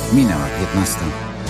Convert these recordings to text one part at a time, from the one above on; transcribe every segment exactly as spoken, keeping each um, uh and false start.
Minęła piętnasta.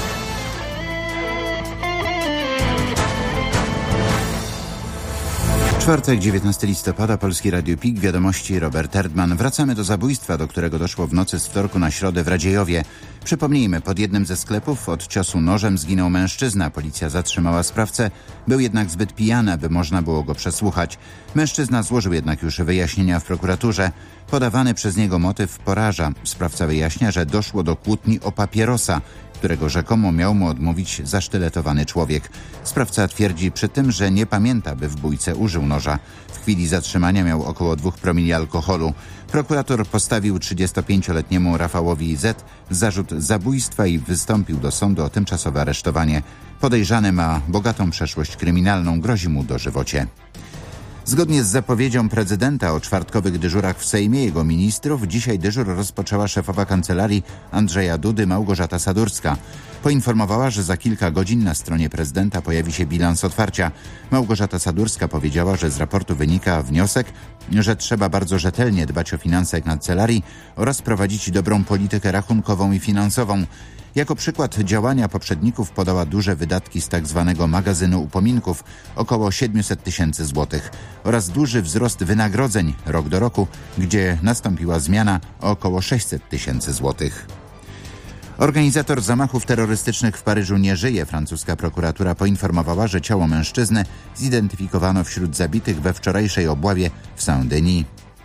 Czwartek, dziewiętnastego listopada, Polskie Radio P I K, wiadomości Robert Erdman. Wracamy do zabójstwa, do którego doszło w nocy z wtorku na środę w Radziejowie. Przypomnijmy, pod jednym ze sklepów od ciosu nożem zginął mężczyzna. Policja zatrzymała sprawcę, był jednak zbyt pijany, by można było go przesłuchać. Mężczyzna złożył jednak już wyjaśnienia w prokuraturze. Podawany przez niego motyw poraża. Sprawca wyjaśnia, że doszło do kłótni o papierosa, którego rzekomo miał mu odmówić zasztyletowany człowiek. Sprawca twierdzi przy tym, że nie pamięta, by w bójce użył noża. W chwili zatrzymania miał około dwóch promili alkoholu. Prokurator postawił trzydziestopięcioletniemu Rafałowi Z zarzut zabójstwa i wystąpił do sądu o tymczasowe aresztowanie. Podejrzany ma bogatą przeszłość kryminalną, grozi mu dożywocie. Zgodnie z zapowiedzią prezydenta o czwartkowych dyżurach w Sejmie jego ministrów, dzisiaj dyżur rozpoczęła szefowa kancelarii Andrzeja Dudy Małgorzata Sadurska. Poinformowała, że za kilka godzin na stronie prezydenta pojawi się bilans otwarcia. Małgorzata Sadurska powiedziała, że z raportu wynika wniosek, że trzeba bardzo rzetelnie dbać o finanse kancelarii oraz prowadzić dobrą politykę rachunkową i finansową. Jako przykład działania poprzedników podała duże wydatki z tak zwanego magazynu upominków, około siedemset tysięcy złotych, oraz duży wzrost wynagrodzeń rok do roku, gdzie nastąpiła zmiana o około sześćset tysięcy złotych. Organizator zamachów terrorystycznych w Paryżu nie żyje. Francuska prokuratura poinformowała, że ciało mężczyzny zidentyfikowano wśród zabitych we wczorajszej obławie w Saint-Denis.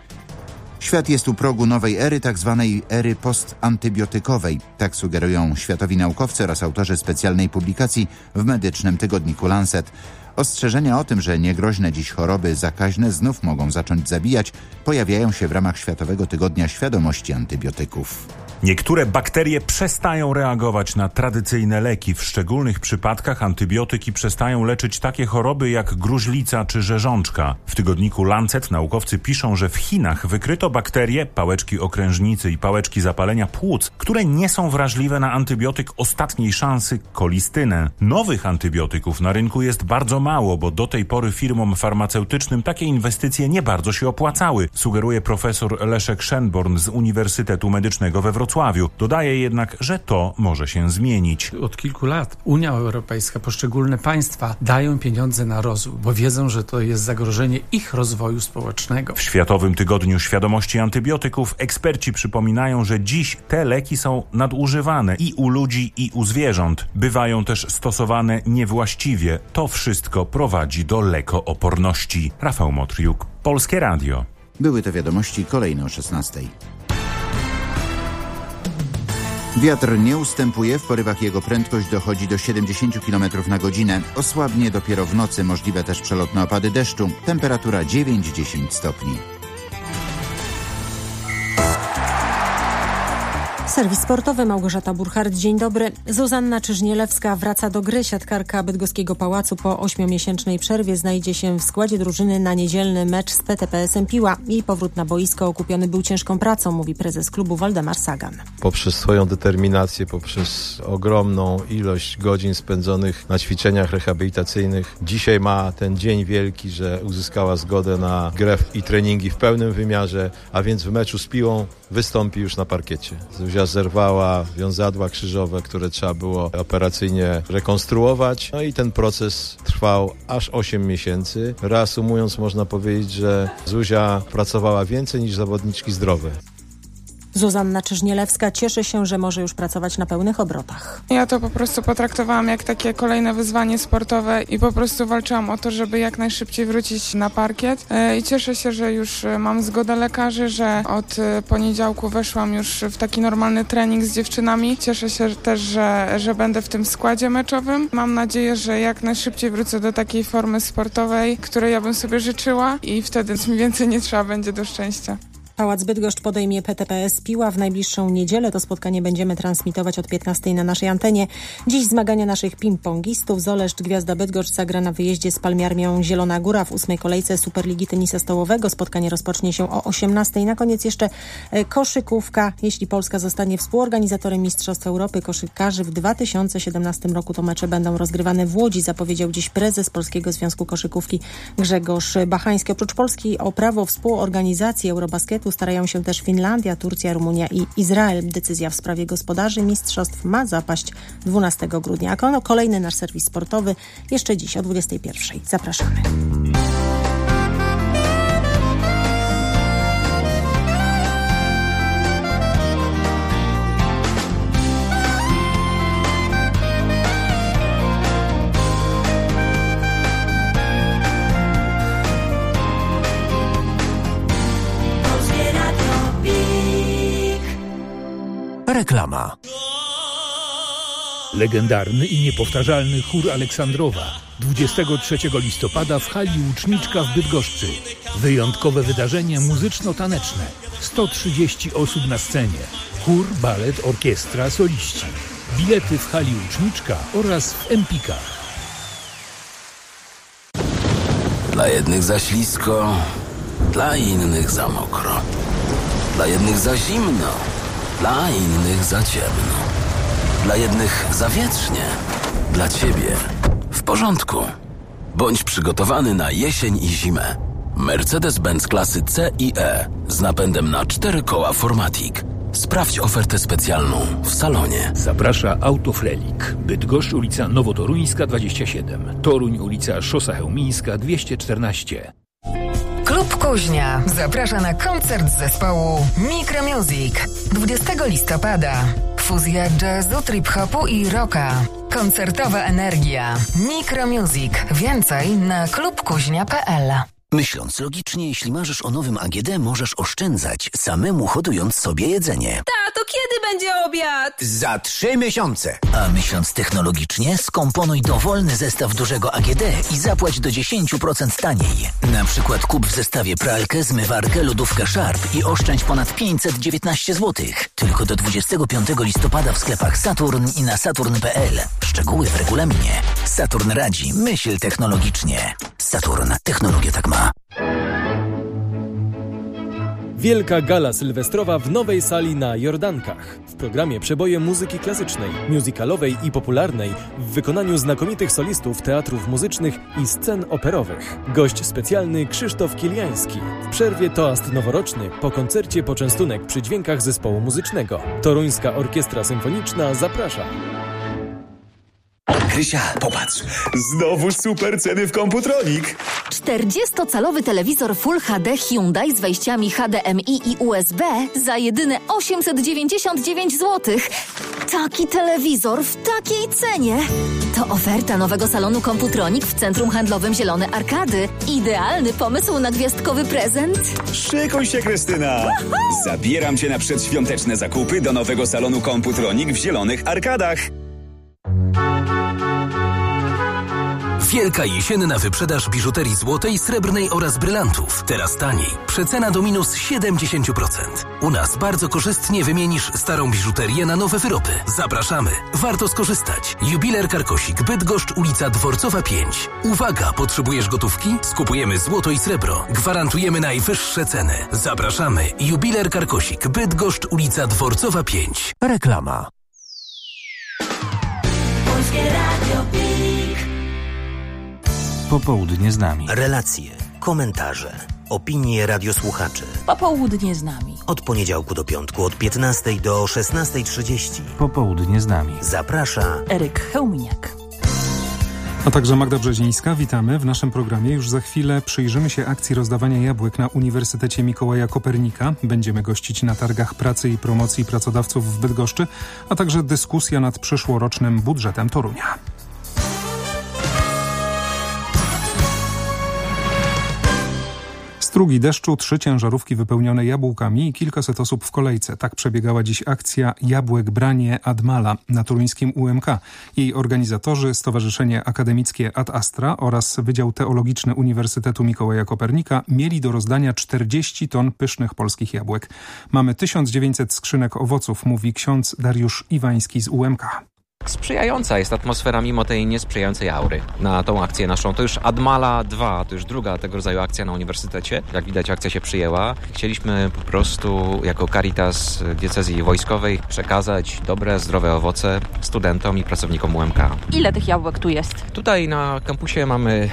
Świat jest u progu nowej ery, tak zwanej ery postantybiotykowej. Tak sugerują światowi naukowcy oraz autorzy specjalnej publikacji w medycznym tygodniku Lancet. Ostrzeżenia o tym, że niegroźne dziś choroby zakaźne znów mogą zacząć zabijać, pojawiają się w ramach Światowego Tygodnia Świadomości Antybiotyków. Niektóre bakterie przestają reagować na tradycyjne leki. W szczególnych przypadkach antybiotyki przestają leczyć takie choroby jak gruźlica czy rzeżączka. W tygodniku Lancet naukowcy piszą, że w Chinach wykryto bakterie, pałeczki okrężnicy i pałeczki zapalenia płuc, które nie są wrażliwe na antybiotyk ostatniej szansy, kolistynę. Nowych antybiotyków na rynku jest bardzo mało, bo do tej pory firmom farmaceutycznym takie inwestycje nie bardzo się opłacały, sugeruje profesor Leszek Szenborn z Uniwersytetu Medycznego we Wrocławiu. Dodaje jednak, że to może się zmienić. Od kilku lat Unia Europejska, poszczególne państwa dają pieniądze na rozwój, bo wiedzą, że to jest zagrożenie ich rozwoju społecznego. W Światowym Tygodniu Świadomości Antybiotyków eksperci przypominają, że dziś te leki są nadużywane i u ludzi, i u zwierząt. Bywają też stosowane niewłaściwie. To wszystko prowadzi do lekooporności. Rafał Motriuk, Polskie Radio. Były to wiadomości, kolejne o szesnastej. Wiatr nie ustępuje, w porywach jego prędkość dochodzi do siedemdziesiąt kilometrów na godzinę. Osłabnie dopiero w nocy, możliwe też przelotne opady deszczu. Temperatura dziewięć do dziesięciu stopni. Serwis sportowy, Małgorzata Burchardt, dzień dobry. Zuzanna Czyżnielewska wraca do gry. Siatkarka bydgoskiego Pałacu po ośmiomiesięcznej przerwie znajdzie się w składzie drużyny na niedzielny mecz z P T P S em Piła. Jej powrót na boisko okupiony był ciężką pracą, mówi prezes klubu Waldemar Sagan. Poprzez swoją determinację, poprzez ogromną ilość godzin spędzonych na ćwiczeniach rehabilitacyjnych, dzisiaj ma ten dzień wielki, że uzyskała zgodę na grę i treningi w pełnym wymiarze, a więc w meczu z Piłą wystąpi już na parkiecie. Zuzia zerwała wiązadła krzyżowe, które trzeba było operacyjnie rekonstruować. No i ten proces trwał aż osiem miesięcy. Reasumując, można powiedzieć, że Zuzia pracowała więcej niż zawodniczki zdrowe. Zuzanna Czyżnielewska cieszy się, że może już pracować na pełnych obrotach. Ja to po prostu potraktowałam jak takie kolejne wyzwanie sportowe i po prostu walczyłam o to, żeby jak najszybciej wrócić na parkiet. I cieszę się, że już mam zgodę lekarzy, że od poniedziałku weszłam już w taki normalny trening z dziewczynami. Cieszę się też, że, że będę w tym składzie meczowym. Mam nadzieję, że jak najszybciej wrócę do takiej formy sportowej, której ja bym sobie życzyła i wtedy mi więcej nie trzeba będzie do szczęścia. Pałac Bydgoszcz podejmie P T P S Piła w najbliższą niedzielę. To spotkanie będziemy transmitować od piętnastej na naszej antenie. Dziś zmagania naszych ping-pongistów. Zoleszcz Gwiazda Bydgoszcz zagra na wyjeździe z Palmiarmią Zielona Góra w ósmej kolejce Superligi Tenisa Stołowego. Spotkanie rozpocznie się o osiemnastej. Na koniec jeszcze koszykówka. Jeśli Polska zostanie współorganizatorem Mistrzostw Europy Koszykarzy w dwa tysiące siedemnastym roku, to mecze będą rozgrywane w Łodzi, zapowiedział dziś prezes Polskiego Związku Koszykówki Grzegorz Bachański. Oprócz Polski o prawo współorganizacji Eurobasketu sportu starają się też Finlandia, Turcja, Rumunia i Izrael. Decyzja w sprawie gospodarzy mistrzostw ma zapaść dwunastego grudnia. A kolejny nasz serwis sportowy jeszcze dziś o dwudziestej pierwszej. Zapraszamy. Reklama. Legendarny i niepowtarzalny chór Aleksandrowa. dwudziestego trzeciego listopada w hali Łuczniczka w Bydgoszczy. Wyjątkowe wydarzenie muzyczno-taneczne. sto trzydzieści osób na scenie. Chór, balet, orkiestra, soliści. Bilety w hali Łuczniczka oraz w Empikach. Dla jednych za ślisko, dla innych za mokro. Dla jednych za zimno, dla innych za ciemno. Dla jednych za wietrznie, dla ciebie w porządku. Bądź przygotowany na jesień i zimę. Mercedes-Benz klasy C i E z napędem na cztery koła Formatic. Sprawdź ofertę specjalną w salonie. Zaprasza Autofrelik. Bydgoszcz, ulica Nowotoruńska dwadzieścia siedem. Toruń, ulica Szosa Chełmińska dwieście czternaście. Klub Kuźnia zaprasza na koncert zespołu Micromusic dwudziestego listopada. Fuzja jazzu, trip-hopu i rocka. Koncertowa energia. Micromusic. Więcej na klub kuźnia kropka p l. Myśląc logicznie, jeśli marzysz o nowym A G D, możesz oszczędzać, samemu hodując sobie jedzenie. Tato, kiedy będzie obiad? Za trzy miesiące. A myśląc technologicznie, skomponuj dowolny zestaw dużego A G D i zapłać do dziesięć procent taniej. Na przykład kup w zestawie pralkę, zmywarkę, lodówkę Sharp i oszczędź ponad pięćset dziewiętnaście złotych. Tylko do dwudziestego piątego listopada w sklepach Saturn i na saturn kropka p l. Szczegóły w regulaminie. Saturn radzi, myśl technologicznie. Saturn. Technologia tak ma. Wielka gala sylwestrowa w nowej sali na Jordankach. W programie przeboje muzyki klasycznej, musicalowej i popularnej w wykonaniu znakomitych solistów teatrów muzycznych i scen operowych. Gość specjalny Krzysztof Kiliański. W przerwie toast noworoczny, po koncercie poczęstunek przy dźwiękach zespołu muzycznego. Toruńska Orkiestra Symfoniczna zaprasza. Krysia, popatrz, znowu super ceny w Komputronik. czterdziestocalowy telewizor Full H D Hyundai z wejściami H D M I i U S B za jedyne osiemset dziewięćdziesiąt dziewięć złotych. Taki telewizor w takiej cenie. To oferta nowego salonu Komputronik w centrum handlowym Zielone Arkady. Idealny pomysł na gwiazdkowy prezent. Szykuj się, Krystyna. Zabieram cię na przedświąteczne zakupy do nowego salonu Komputronik w Zielonych Arkadach. Wielka jesienna wyprzedaż biżuterii złotej, srebrnej oraz brylantów. Teraz taniej. Przecena do minus siedemdziesiąt procent. U nas bardzo korzystnie wymienisz starą biżuterię na nowe wyroby. Zapraszamy. Warto skorzystać. Jubiler Karkosik, Bydgoszcz, ulica Dworcowa pięć. Uwaga, potrzebujesz gotówki? Skupujemy złoto i srebro. Gwarantujemy najwyższe ceny. Zapraszamy. Jubiler Karkosik, Bydgoszcz, ulica Dworcowa pięć. Reklama. Polskie Radio Pik. Popołudnie z nami. Relacje, komentarze, opinie radiosłuchaczy. Popołudnie z nami. Od poniedziałku do piątku od piętnastej do szesnastej trzydzieści. Popołudnie z nami. Zaprasza Eryk Chełminiak. A także Magda Brzezińska. Witamy w naszym programie. Już za chwilę przyjrzymy się akcji rozdawania jabłek na Uniwersytecie Mikołaja Kopernika. Będziemy gościć na targach pracy i promocji pracodawców w Bydgoszczy, a także dyskusja nad przyszłorocznym budżetem Torunia. Strugi deszczu, trzy ciężarówki wypełnione jabłkami i kilkaset osób w kolejce. Tak przebiegała dziś akcja Jabłek Branie Admala na toruńskim U M K. Jej organizatorzy, Stowarzyszenie Akademickie Ad Astra oraz Wydział Teologiczny Uniwersytetu Mikołaja Kopernika mieli do rozdania czterdzieści ton pysznych polskich jabłek. Mamy tysiąc dziewięćset skrzynek owoców, mówi ksiądz Dariusz Iwański z U M K. Sprzyjająca jest atmosfera mimo tej niesprzyjającej aury na tą akcję naszą. To już Admala dwa, to już druga tego rodzaju akcja na uniwersytecie. Jak widać, akcja się przyjęła. Chcieliśmy po prostu jako Caritas Diecezji Wojskowej przekazać dobre, zdrowe owoce studentom i pracownikom U M K. Ile tych jabłek tu jest? Tutaj na kampusie mamy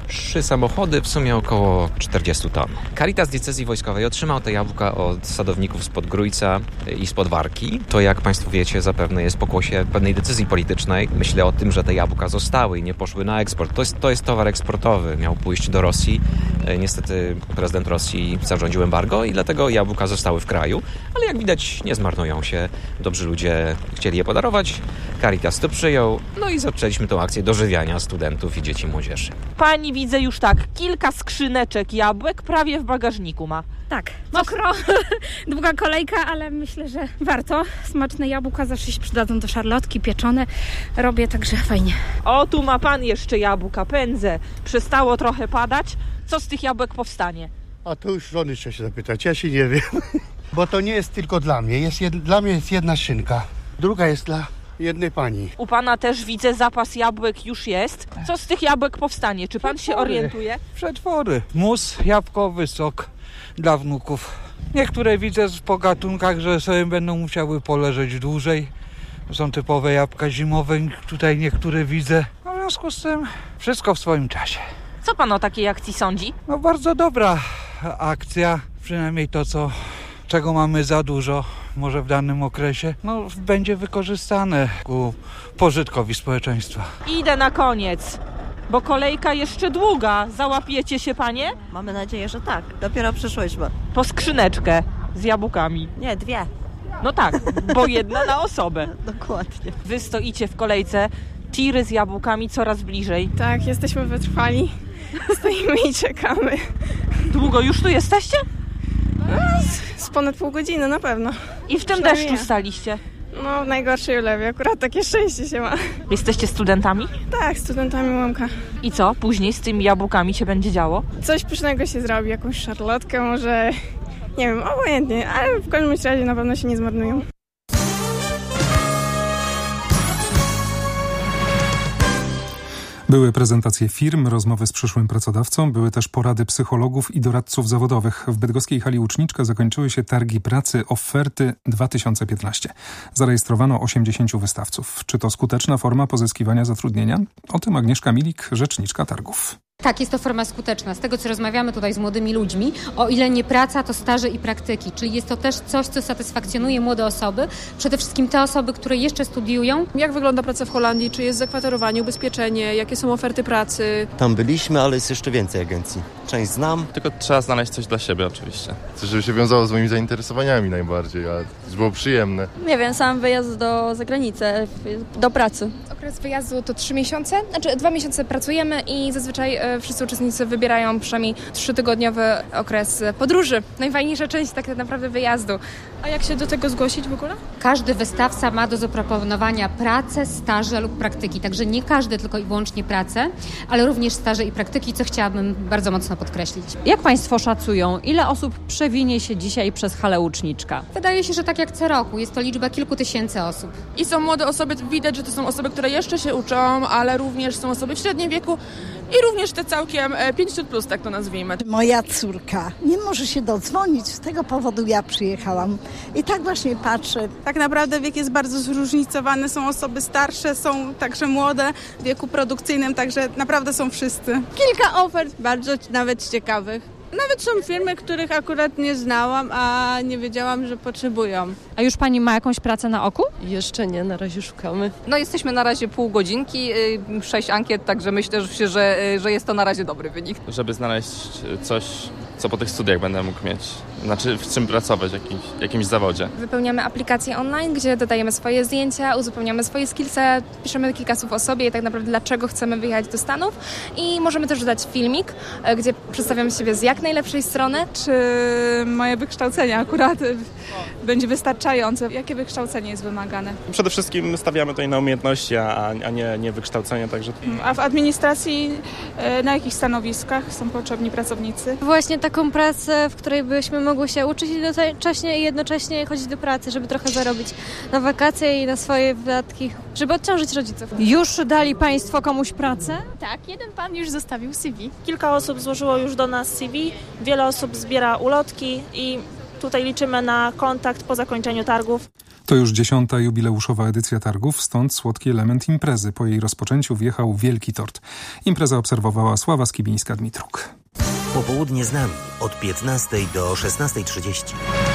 trzy samochody, w sumie około czterdzieści ton. Caritas Diecezji Wojskowej otrzymał te jabłka od sadowników spod Grójca i spod Warki. To, jak Państwo wiecie, zapewne jest pokłosie pewnej decyzji politycznej. Myślę o tym, że te jabłka zostały i nie poszły na eksport. To jest, to jest towar eksportowy, miał pójść do Rosji. Niestety prezydent Rosji zarządził embargo i dlatego jabłka zostały w kraju, ale jak widać nie zmarnują się. Dobrzy ludzie chcieli je podarować, Caritas to przyjął, no i zaczęliśmy tą akcję dożywiania studentów i dzieci młodzieży. Pani widzę już tak, kilka skrzyneczek jabłek prawie w bagażniku ma. Tak, mokro, długa kolejka, ale myślę, że warto. Smaczne jabłka zawsze się przydadzą do szarlotki, pieczone robię, także fajnie. O, tu ma pan jeszcze jabłka, pędzę. Przestało trochę padać. Co z tych jabłek powstanie? A to już żony trzeba się zapytać, ja się nie wiem. Bo to nie jest tylko dla mnie, jest jed... dla mnie jest jedna szynka, druga jest dla jednej pani. U pana też widzę, zapas jabłek już jest. Co z tych jabłek powstanie? Czy pan Przetwory. się orientuje? Przetwory. Mus jabłkowy, sok dla wnuków. Niektóre widzę po gatunkach, że sobie będą musiały poleżeć dłużej. Są typowe jabłka zimowe, tutaj niektóre widzę. W związku z tym wszystko w swoim czasie. Co pan o takiej akcji sądzi? No bardzo dobra akcja, przynajmniej to, co, czego mamy za dużo, może w danym okresie, no będzie wykorzystane ku pożytkowi społeczeństwa. Idę na koniec, bo kolejka jeszcze długa. Załapiecie się panie? Mamy nadzieję, że tak. Dopiero przyszłyśmy. Po skrzyneczkę z jabłkami. Nie, dwie. No tak, bo jedna na osobę. Dokładnie. Wy stoicie w kolejce, tiry z jabłkami coraz bliżej. Tak, jesteśmy wytrwali. Stoimy i czekamy. Długo już tu jesteście? No, z, z ponad pół godziny na pewno. I w tym deszczu staliście? No, w najgorszej ulewie. Akurat takie szczęście się ma. Jesteście studentami? Tak, studentami Łomka. I co? Później z tymi jabłkami się będzie działo? Coś pysznego się zrobi, jakąś szarlotkę może, nie wiem, obojętnie, ale w każdym razie na pewno się nie zmarnują. Były prezentacje firm, rozmowy z przyszłym pracodawcą, były też porady psychologów i doradców zawodowych. W bydgoskiej hali Łuczniczka zakończyły się targi pracy Oferty dwa tysiące piętnaście. Zarejestrowano osiemdziesięciu wystawców. Czy to skuteczna forma pozyskiwania zatrudnienia? O tym Agnieszka Milik, rzeczniczka targów. Tak, jest to forma skuteczna. Z tego, co rozmawiamy tutaj z młodymi ludźmi, o ile nie praca, to staże i praktyki. Czyli jest to też coś, co satysfakcjonuje młode osoby. Przede wszystkim te osoby, które jeszcze studiują. Jak wygląda praca w Holandii? Czy jest zakwaterowanie, ubezpieczenie? Jakie są oferty pracy? Tam byliśmy, ale jest jeszcze więcej agencji. Część znam. Tylko trzeba znaleźć coś dla siebie oczywiście. Coś, żeby się wiązało z moimi zainteresowaniami najbardziej, a żeby było przyjemne. Nie wiem, sam wyjazd do zagranicy, do pracy. Okres wyjazdu to trzy miesiące, znaczy dwa miesiące pracujemy i zazwyczaj e, wszyscy uczestnicy wybierają przynajmniej trzytygodniowy okres podróży. Najfajniejsza część tak naprawdę wyjazdu. A jak się do tego zgłosić w ogóle? Każdy wystawca ma do zaproponowania pracę, staże lub praktyki. Także nie każdy tylko i wyłącznie pracę, ale również staże i praktyki, co chciałabym bardzo mocno podkreślić. Jak Państwo szacują, ile osób przewinie się dzisiaj przez halę Łuczniczka? Wydaje się, że tak jak co roku. Jest to liczba kilku tysięcy osób. I są młode osoby, widać, że to są osoby, które jeszcze się uczą, ale również są osoby w średnim wieku i również te całkiem pięćdziesiąt plus, tak to nazwijmy. Moja córka nie może się dodzwonić, z tego powodu ja przyjechałam. I tak właśnie patrzę. Tak naprawdę wiek jest bardzo zróżnicowany. Są osoby starsze, są także młode w wieku produkcyjnym, także naprawdę są wszyscy. Kilka ofert bardzo nawet ciekawych. Nawet są firmy, których akurat nie znałam, a nie wiedziałam, że potrzebują. A już Pani ma jakąś pracę na oku? Jeszcze nie, na razie szukamy. No jesteśmy na razie pół godzinki, sześć ankiet, także myślę, że, że jest to na razie dobry wynik. Żeby znaleźć coś, co po tych studiach będę mógł mieć. Znaczy w czym pracować, w jakimś, jakimś zawodzie. Wypełniamy aplikację online, gdzie dodajemy swoje zdjęcia, uzupełniamy swoje skillsy, piszemy kilka słów o sobie i tak naprawdę dlaczego chcemy wyjechać do Stanów i możemy też dodać filmik, gdzie przedstawiamy siebie z jak najlepszej strony. Czy moje wykształcenie akurat będzie wystarczające? Jakie wykształcenie jest wymagane? Przede wszystkim stawiamy tutaj na umiejętności, a, a nie, nie wykształcenie, także... A w administracji na jakich stanowiskach są potrzebni pracownicy? Właśnie taką pracę, w której byśmy mogły się uczyć jednocześnie i jednocześnie chodzić do pracy, żeby trochę zarobić na wakacje i na swoje wydatki, żeby odciążyć rodziców. Już dali Państwo komuś pracę? Tak, jeden pan już zostawił C V. Kilka osób złożyło już do nas C V, wiele osób zbiera ulotki i tutaj liczymy na kontakt po zakończeniu targów. To już dziesiąta jubileuszowa edycja targów, stąd słodki element imprezy. Po jej rozpoczęciu wjechał wielki tort. Imprezę obserwowała Sława Skibińska-Dmitruk. Popołudnie z nami od piętnastej do szesnastej trzydzieści.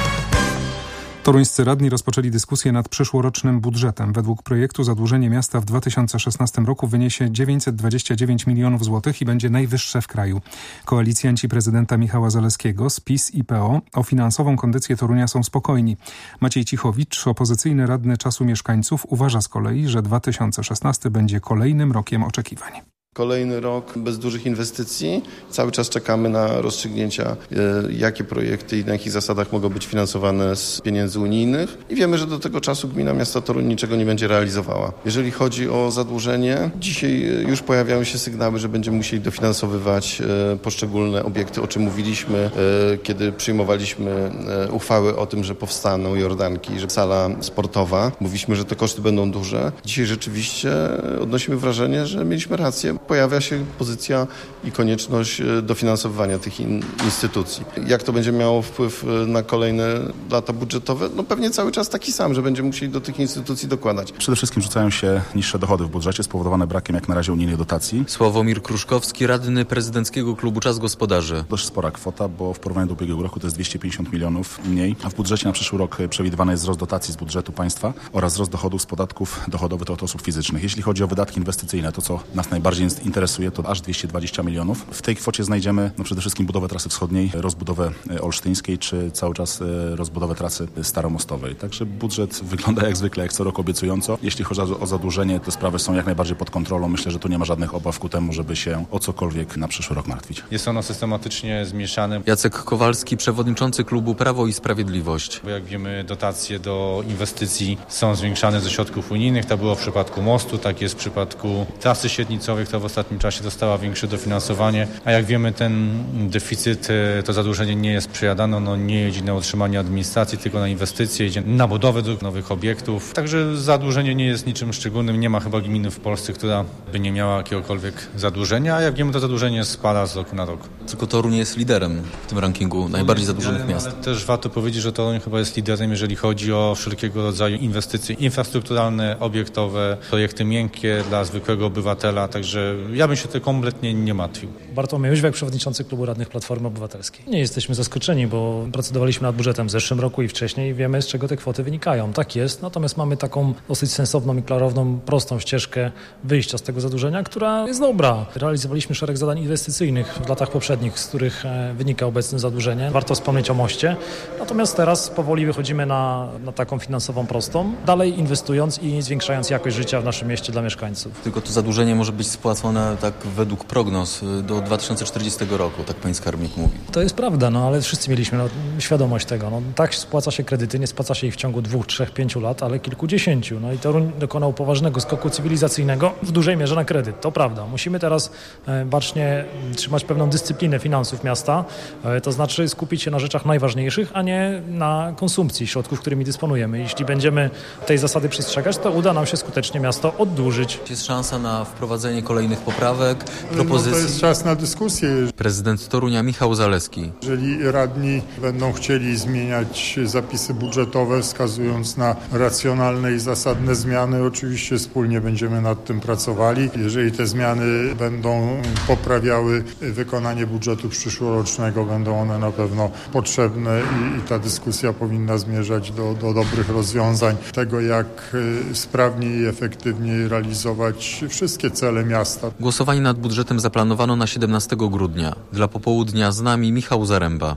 Toruńscy radni rozpoczęli dyskusję nad przyszłorocznym budżetem. Według projektu zadłużenie miasta w dwa tysiące szesnastym roku wyniesie dziewięćset dwadzieścia dziewięć milionów złotych i będzie najwyższe w kraju. Koalicjanci prezydenta Michała Zalewskiego z PiS i P O o finansową kondycję Torunia są spokojni. Maciej Cichowicz, opozycyjny radny Czasu Mieszkańców, uważa z kolei, że dwa tysiące szesnasty będzie kolejnym rokiem oczekiwań. Kolejny rok bez dużych inwestycji. Cały czas czekamy na rozstrzygnięcia, jakie projekty i na jakich zasadach mogą być finansowane z pieniędzy unijnych. I wiemy, że do tego czasu gmina miasta Toruń niczego nie będzie realizowała. Jeżeli chodzi o zadłużenie, dzisiaj już pojawiają się sygnały, że będziemy musieli dofinansowywać poszczególne obiekty, o czym mówiliśmy, kiedy przyjmowaliśmy uchwały o tym, że powstaną jordanki, że sala sportowa. Mówiliśmy, że te koszty będą duże. Dzisiaj rzeczywiście odnosimy wrażenie, że mieliśmy rację. Pojawia się pozycja i konieczność dofinansowywania tych in, instytucji. Jak to będzie miało wpływ na kolejne lata budżetowe? No pewnie cały czas taki sam, że będziemy musieli do tych instytucji dokładać. Przede wszystkim rzucają się niższe dochody w budżecie spowodowane brakiem jak na razie unijnych dotacji. Sławomir Kruszkowski, radny prezydenckiego klubu Czas Gospodarzy. Dość spora kwota, bo w porównaniu do ubiegłego roku to jest dwieście pięćdziesiąt milionów mniej, a w budżecie na przyszły rok przewidywany jest wzrost dotacji z budżetu państwa oraz wzrost dochodów z podatków dochodowych od osób fizycznych. Jeśli chodzi o wydatki inwestycyjne, to co nas najbardziej interesuje, to aż dwieście dwadzieścia milionów. W tej kwocie znajdziemy no, przede wszystkim budowę trasy wschodniej, rozbudowę olsztyńskiej, czy cały czas rozbudowę trasy staromostowej. Także budżet wygląda jak zwykle, jak co roku obiecująco. Jeśli chodzi o zadłużenie, te sprawy są jak najbardziej pod kontrolą. Myślę, że tu nie ma żadnych obaw ku temu, żeby się o cokolwiek na przyszły rok martwić. Jest ono systematycznie zmieszane. Jacek Kowalski, przewodniczący klubu Prawo i Sprawiedliwość. Bo jak wiemy, dotacje do inwestycji są zwiększane ze środków unijnych. Tak było w przypadku mostu, tak jest w przypadku trasy średnicowej, która w ostatnim czasie dostała większe dofinansowanie, a jak wiemy, ten deficyt, to zadłużenie nie jest przejadane, ono nie jedzie na utrzymanie administracji, tylko na inwestycje, idzie na budowę nowych obiektów. Także zadłużenie nie jest niczym szczególnym, nie ma chyba gminy w Polsce, która by nie miała jakiegokolwiek zadłużenia, a jak wiemy, to zadłużenie spada z roku na rok. Tylko Toruń jest liderem w tym rankingu najbardziej zadłużonych miast. Ale też warto powiedzieć, że Toruń chyba jest liderem, jeżeli chodzi o wszelkiego rodzaju inwestycje infrastrukturalne, obiektowe, projekty miękkie dla zwykłego obywatela, także ja bym się to kompletnie nie martwił. Bartłomiej Jóźwiak, przewodniczący Klubu Radnych Platformy Obywatelskiej. Nie jesteśmy zaskoczeni, bo procedowaliśmy nad budżetem w zeszłym roku i wcześniej i wiemy, z czego te kwoty wynikają. Tak jest, natomiast mamy taką dosyć sensowną i klarowną, prostą ścieżkę wyjścia z tego zadłużenia, która jest dobra. Realizowaliśmy szereg zadań inwestycyjnych w latach poprzednich, z których wynika obecne zadłużenie. Warto wspomnieć o moście. Natomiast teraz powoli wychodzimy na, na taką finansową prostą, dalej inwestując i zwiększając jakość życia w naszym mieście dla mieszkańców. Tylko to zadłużenie może być spłacone tak według prognoz do dwa tysiące czterdziestego roku, tak pani skarbnik mówi. To jest prawda, no ale wszyscy mieliśmy no, świadomość tego. No, tak spłaca się kredyty, nie spłaca się ich w ciągu dwóch, trzech, pięciu lat, ale kilkudziesięciu. No i Toruń dokonał poważnego skoku cywilizacyjnego w dużej mierze na kredyt. To prawda. Musimy teraz e, bacznie trzymać pewną dyscyplinę finansów miasta, e, to znaczy skupić się na rzeczach najważniejszych, a nie na konsumpcji środków, którymi dysponujemy. Jeśli będziemy tej zasady przestrzegać, to uda nam się skutecznie miasto oddłużyć. Jest szansa na wprowadzenie kolejnych poprawek, propozycji. No to jest czas na dyskusję. Prezydent Torunia Michał Zalewski. Jeżeli radni będą chcieli zmieniać zapisy budżetowe, wskazując na racjonalne i zasadne zmiany, oczywiście wspólnie będziemy nad tym pracowali. Jeżeli te zmiany będą poprawiały wykonanie budżetu przyszłorocznego, będą one na pewno potrzebne i, i ta dyskusja powinna zmierzać do, do dobrych rozwiązań, tego jak sprawniej i efektywniej realizować wszystkie cele miasta. Głosowanie nad budżetem zaplanowano na siedemnastego grudnia. Dla popołudnia z nami Michał Zaręba.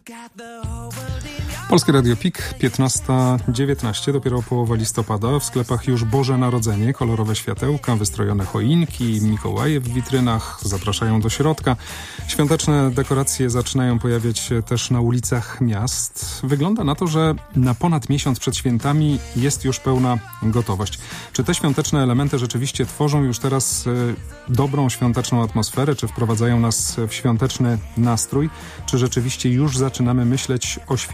Polskie Radio P I K, piętnasta dziewiętnaście, dopiero połowa listopada. W sklepach już Boże Narodzenie, kolorowe światełka, wystrojone choinki, Mikołaje w witrynach zapraszają do środka. Świąteczne dekoracje zaczynają pojawiać się też na ulicach miast. Wygląda na to, że na ponad miesiąc przed świętami jest już pełna gotowość. Czy te świąteczne elementy rzeczywiście tworzą już teraz y, dobrą świąteczną atmosferę, czy wprowadzają nas w świąteczny nastrój, czy rzeczywiście już zaczynamy myśleć o świętach i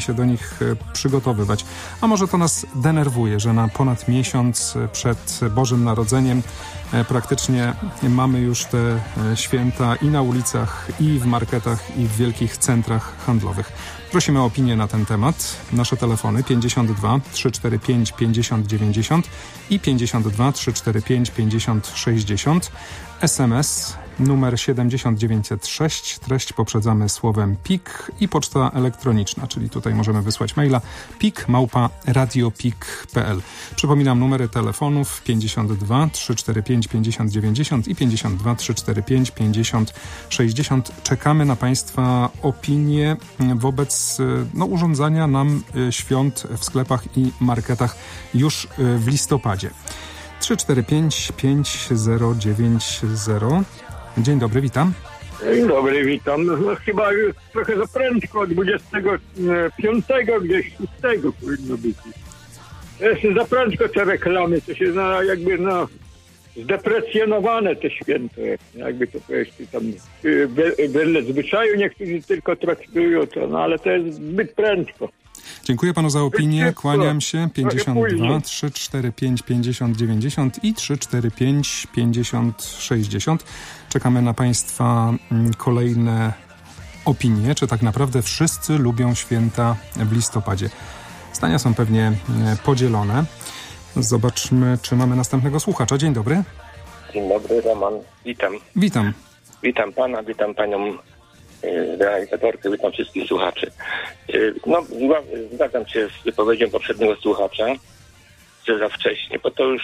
się do nich przygotowywać. A może to nas denerwuje, że na ponad miesiąc przed Bożym Narodzeniem praktycznie mamy już te święta i na ulicach, i w marketach, i w wielkich centrach handlowych. Prosimy o opinię na ten temat. Nasze telefony pięćdziesiąt dwa trzysta czterdzieści pięć pięćdziesiąt dziewięćdziesiąt i pięćdziesiąt dwa trzysta czterdzieści pięć pięćdziesiąt sześćdziesiąt. S M S numer siedemdziesiąt dziewięćset sześć, treść poprzedzamy słowem pik i poczta elektroniczna, czyli tutaj możemy wysłać maila pik małpa radiopik kropka p l. Przypominam numery telefonów pięćdziesiąt dwa trzysta czterdzieści pięć pięćdziesiąt dziewięćdziesiąt i pięćdziesiąt dwa trzysta czterdzieści pięć pięćdziesiąt sześćdziesiąt. Czekamy na Państwa opinie wobec no, urządzania nam świąt w sklepach i marketach już w listopadzie. trzy cztery pięć pięć zero dziewięć zero. Dzień dobry, witam. Dzień dobry, witam. No, chyba już trochę za prędko, dwudziestego piątego, gdzieś szóstego powinno być. To jest za prędko te reklamy, to się na, jakby no, zdeprecjonowane te święto, jakby to powiedzieć, tam wedle zwyczaju niektórzy tylko traktują to, no ale to jest zbyt prędko. Dziękuję panu za opinię, kłaniam się. pięćdziesiąt dwa trzysta czterdzieści pięć pięćdziesiąt dziewięćdziesiąt i trzysta czterdzieści pięć pięćdziesiąt sześćdziesiąt. Czekamy na państwa kolejne opinie, czy tak naprawdę wszyscy lubią święta w listopadzie. Zdania są pewnie podzielone. Zobaczmy, czy mamy następnego słuchacza. Dzień dobry. Dzień dobry, Roman. Witam. Witam. Witam pana, witam panią realizatorkę, witam wszystkich słuchaczy. No, zgadzam się z wypowiedzią poprzedniego słuchacza, że za wcześnie, bo to już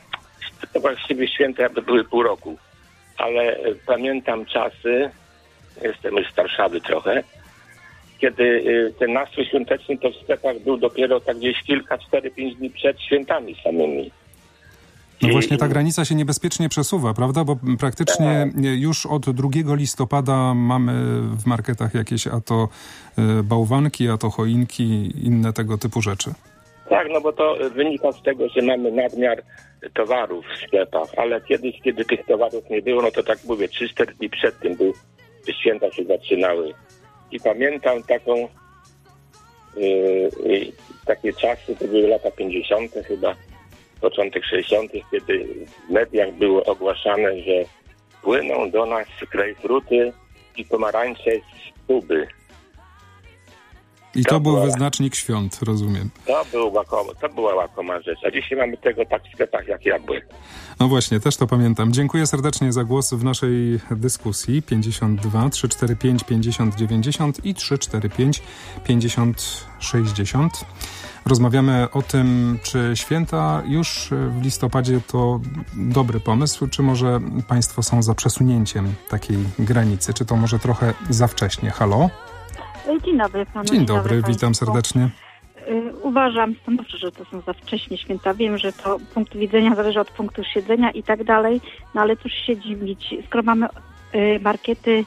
to właściwie święta jakby były pół roku, ale pamiętam czasy, jestem już starszawy trochę, kiedy ten nastrój świąteczny to w sklepach był dopiero tak gdzieś kilka, cztery, pięć dni przed świętami samymi. No właśnie ta granica się niebezpiecznie przesuwa, prawda? Bo praktycznie już od drugiego listopada mamy w marketach jakieś a to bałwanki, a to choinki, inne tego typu rzeczy. Tak, no bo to wynika z tego, że mamy nadmiar towarów w sklepach, ale kiedyś, kiedy tych towarów nie było, no to tak mówię, trzy cztery dni przed tym był, że święta się zaczynały. I pamiętam taką, yy, yy, takie czasy, to były lata pięćdziesiąte chyba, początek sześćdziesiątych, kiedy w mediach było ogłaszane, że płyną do nas grejpfruty i pomarańcze z Kuby. I to, to był była, wyznacznik świąt, rozumiem. To, był łakoma, to była łakoma rzecz, a dzisiaj mamy tego tak w sklepach jak jabłek. No właśnie, też to pamiętam. Dziękuję serdecznie za głos w naszej dyskusji. pięćdziesiąt dwa trzysta czterdzieści pięć pięćdziesiąt dziewięćdziesiąt i trzysta czterdzieści pięć pięćdziesiąt sześćdziesiąt. Rozmawiamy o tym, czy święta już w listopadzie to dobry pomysł, czy może państwo są za przesunięciem takiej granicy, czy to może trochę za wcześnie. Halo? Dzień dobry panu. Dzień, Dzień dobry, dobry witam serdecznie. Uważam stanowczo, że to są za wcześnie święta. Wiem, że to punkt widzenia zależy od punktu siedzenia i tak dalej, no ale cóż się dziwić, skoro mamy y, markety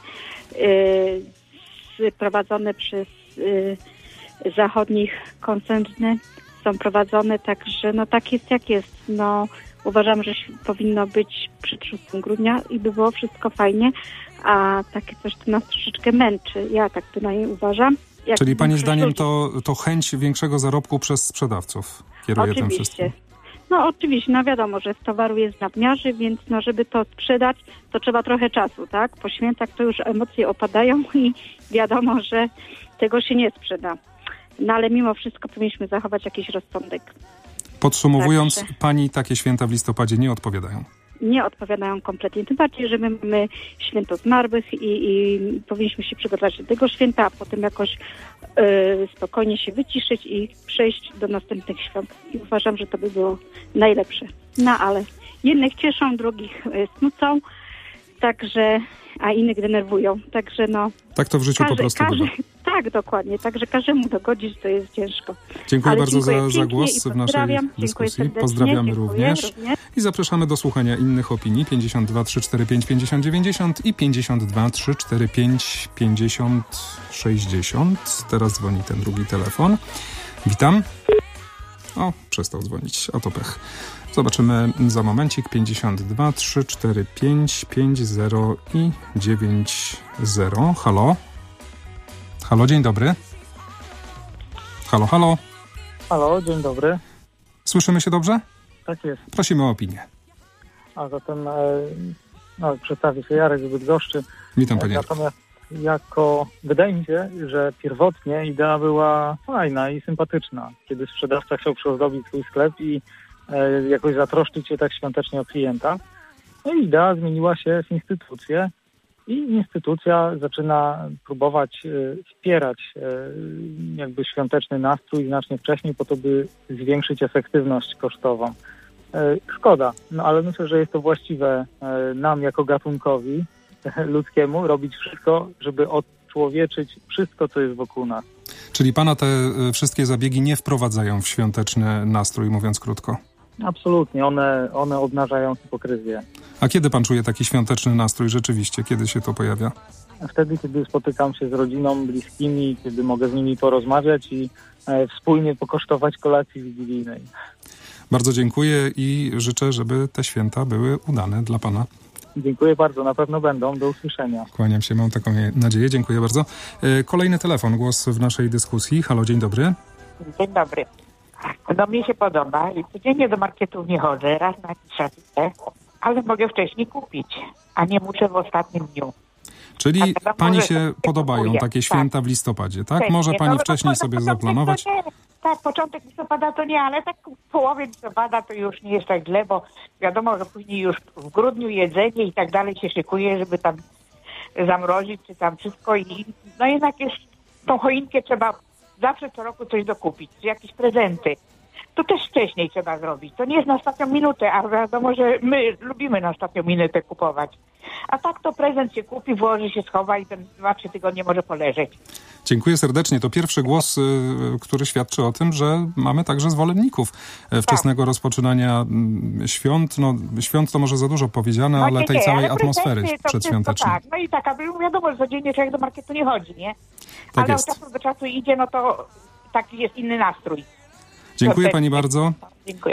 y, prowadzone przez y, zachodnich koncerny, są prowadzone tak, że no tak jest jak jest. No uważam, że powinno być przed szóstego grudnia i by było wszystko fajnie, a takie coś to nas troszeczkę męczy. Ja tak bynajmniej uważam. Jak Czyli pani zdaniem to, to chęć większego zarobku przez sprzedawców kieruje tym wszystkim? No oczywiście, no wiadomo, że z towaru jest nadmiarze, więc no żeby to sprzedać, to trzeba trochę czasu, tak? Po świętach to już emocje opadają i wiadomo, że tego się nie sprzeda. No ale mimo wszystko powinniśmy zachować jakiś rozsądek. Podsumowując, Także pani takie święta w listopadzie nie odpowiadają? Nie odpowiadają kompletnie. Tym bardziej, że my mamy święto zmarłych i, i powinniśmy się przygotować do tego święta, a potem jakoś y, spokojnie się wyciszyć i przejść do następnych świąt. I uważam, że to by było najlepsze. No ale jednych cieszą, drugich y, smucą, także, a innych denerwują. Także no... Tak to w życiu każdy, po prostu każdy, bywa. Tak, dokładnie. Także każdemu dogodzić to jest ciężko. Dziękuję Ale bardzo dziękuję za, za głos w naszej dyskusji. Pozdrawiamy również. również. I zapraszamy do słuchania innych opinii. pięćdziesiąt dwa trzysta czterdzieści pięć pięćdziesiąt dziewięćdziesiąt i pięćdziesiąt dwa trzysta czterdzieści pięć pięćdziesiąt sześćdziesiąt. Teraz dzwoni ten drugi telefon. Witam. O, przestał dzwonić. A to pech. Zobaczymy za momencik. pięćdziesiąt dwa trzysta czterdzieści pięć pięćdziesiąt i dziewięćdziesiąt. Halo? Halo, dzień dobry. Halo, halo. Halo, dzień dobry. Słyszymy się dobrze? Tak jest. Prosimy o opinię. A zatem e, no, przedstawię się Jarek z Bydgoszczy. Witam panie. Natomiast jako, wydaje mi się, że pierwotnie idea była fajna i sympatyczna, kiedy sprzedawca chciał przyozdobić swój sklep i e, jakoś zatroszczyć się tak świątecznie o klienta. No i idea zmieniła się w instytucję i instytucja zaczyna próbować e, wspierać e, jakby świąteczny nastrój znacznie wcześniej po to, by zwiększyć efektywność kosztową. E, szkoda, no ale myślę, że jest to właściwe e, nam jako gatunkowi ludzkiemu robić wszystko, żeby odczłowieczyć wszystko, co jest wokół nas. Czyli pana te y, wszystkie zabiegi nie wprowadzają w świąteczny nastrój, mówiąc krótko? Absolutnie, one, one obnażają hipokryzję. A kiedy pan czuje taki świąteczny nastrój rzeczywiście? Kiedy się to pojawia? Wtedy, kiedy spotykam się z rodziną, bliskimi, kiedy mogę z nimi porozmawiać i e, wspólnie pokosztować kolacji wigilijnej. Bardzo dziękuję i życzę, żeby te święta były udane dla pana. Dziękuję bardzo, na pewno będą. Do usłyszenia. Kłaniam się, mam taką nadzieję. Dziękuję bardzo. Kolejny telefon, głos w naszej dyskusji. Halo, dzień dobry. Dzień dobry. No mi się podoba i codziennie do marketów nie chodzę, raz na jakiś czas idę, ale mogę wcześniej kupić, a nie muszę w ostatnim dniu. Czyli pani się podobają kupuję. Takie święta tak. w listopadzie, tak? Wcześniej. Może pani no, wcześniej no, sobie zaplanować? Tak, początek listopada to nie, ale tak w połowie listopada to już nie jest tak źle, bo wiadomo, że później już w grudniu jedzenie i tak dalej się szykuje, żeby tam zamrozić czy tam wszystko i no jednak jest, tą choinkę trzeba zawsze co roku coś dokupić, jakieś prezenty. To też wcześniej trzeba zrobić. To nie jest na ostatnią minutę, a wiadomo, że my lubimy na ostatnią minutę kupować. A tak to prezent się kupi, włoży się, schowa i ten dwa, trzy tygodnie może poleżeć. Dziękuję serdecznie. To pierwszy głos, który świadczy o tym, że mamy także zwolenników wczesnego tak. rozpoczynania świąt. No, świąt to może za dużo powiedziane, no, ale nie, tej nie, całej ale atmosfery przedświątecznej. Tak, no i tak, aby wiadomo, że codziennie człowiek do marketu nie chodzi, nie? Tak ale jest. od czasu do czasu idzie, no to taki jest inny nastrój. Dziękuję pani bardzo. Dziękuję.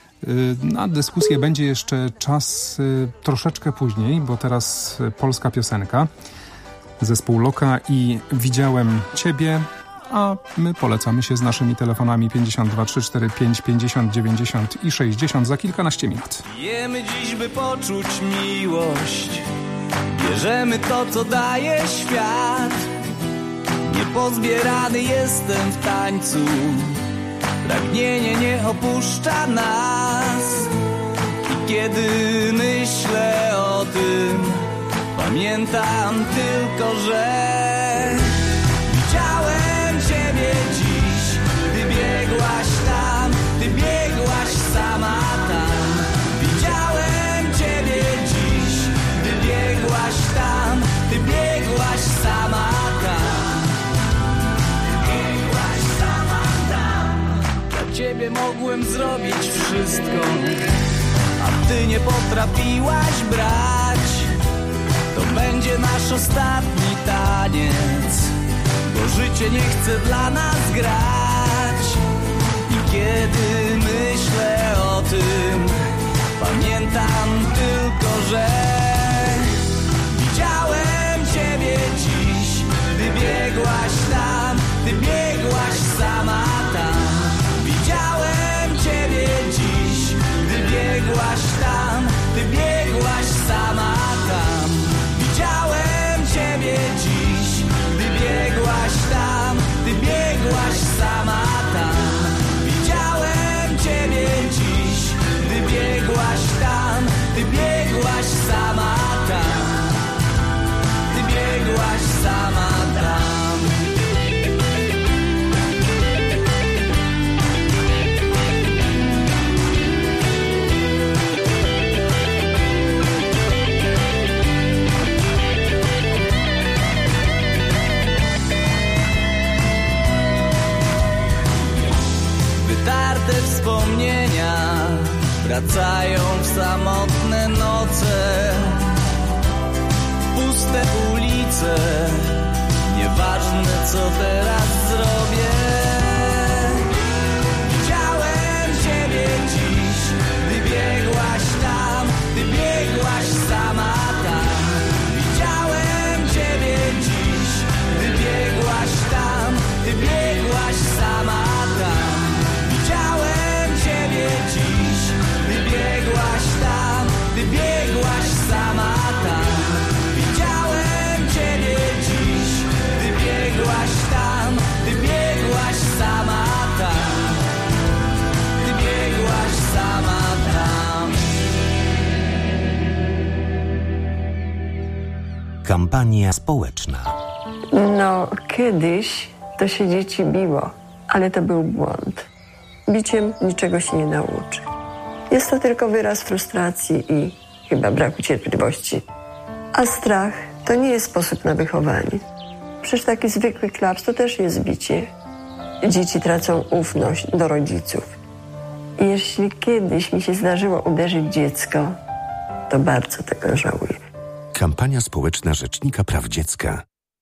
Na dyskusję będzie jeszcze czas troszeczkę później, bo teraz polska piosenka. Zespół Loka i Widziałem Ciebie, a my polecamy się z naszymi telefonami pięćdziesiąt dwa trzysta czterdzieści pięć pięćdziesiąt dziewięćdziesiąt i sześćdziesiąt za kilkanaście minut. Jemy dziś, by poczuć miłość. Bierzemy to, co daje świat. Niepozbierany jestem w tańcu. Pragnienie nie opuszcza nas. I kiedy myślę o tym, pamiętam tylko, że widziałem Ciebie dziś, gdy biegłaś tam, gdy biegłaś sama tam. Widziałem Ciebie dziś, gdy biegłaś tam, gdy biegłaś sama tam. Biegłaś sama tam. Dla Ciebie mogłem zrobić wszystko, a Ty nie potrafiłaś brać. To będzie nasz ostatni taniec, bo życie nie chce dla nas grać. I kiedy myślę o tym, pamiętam tylko, że widziałem Ciebie dziś, gdy biegłaś tam, gdy biegłaś sama tam. Widziałem Ciebie dziś, gdy biegłaś tam, gdy biegłaś sama tam. Widziałem Ciebie dziś, gdy biegłaś tam, gdy biegłaś sama tam. Widziałem Ciebie dziś, gdy biegłaś tam, gdy biegłaś sama tam. Gdy biegłaś sama tam. Wytarte wspomnienia wracają w samotne noce, puste ulice, nieważne co teraz zrobię. Widziałem Ciebie dziś, gdy biegłaś tam, gdy biegłaś sama tam. Widziałem Ciebie dziś, gdy biegłaś tam, gdy biegłaś sama tam. Kampania społeczna. No, kiedyś to się dzieci biło, ale to był błąd. Biciem niczego się nie nauczy. Jest to tylko wyraz frustracji i chyba braku cierpliwości. A strach to nie jest sposób na wychowanie. Przecież taki zwykły klaps to też jest bicie. Dzieci tracą ufność do rodziców. I jeśli kiedyś mi się zdarzyło uderzyć dziecko, to bardzo tego żałuję. Kampania społeczna Rzecznika Praw Dziecka.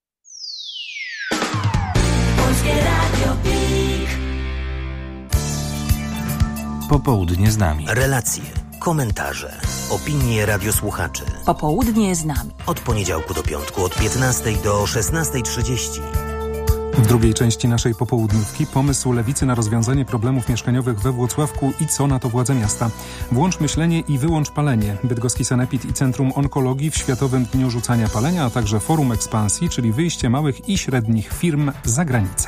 Popołudnie z nami. Relacje, komentarze, opinie radiosłuchaczy. Popołudnie z nami. Od poniedziałku do piątku od piętnastej do szesnastej trzydzieści. W drugiej części naszej popołudniówki pomysł Lewicy na rozwiązanie problemów mieszkaniowych we Włocławku i co na to władze miasta. Włącz myślenie i wyłącz palenie. Bydgoski Sanepid i Centrum Onkologii w Światowym Dniu Rzucania Palenia, a także Forum Ekspansji, czyli wyjście małych i średnich firm za granicę.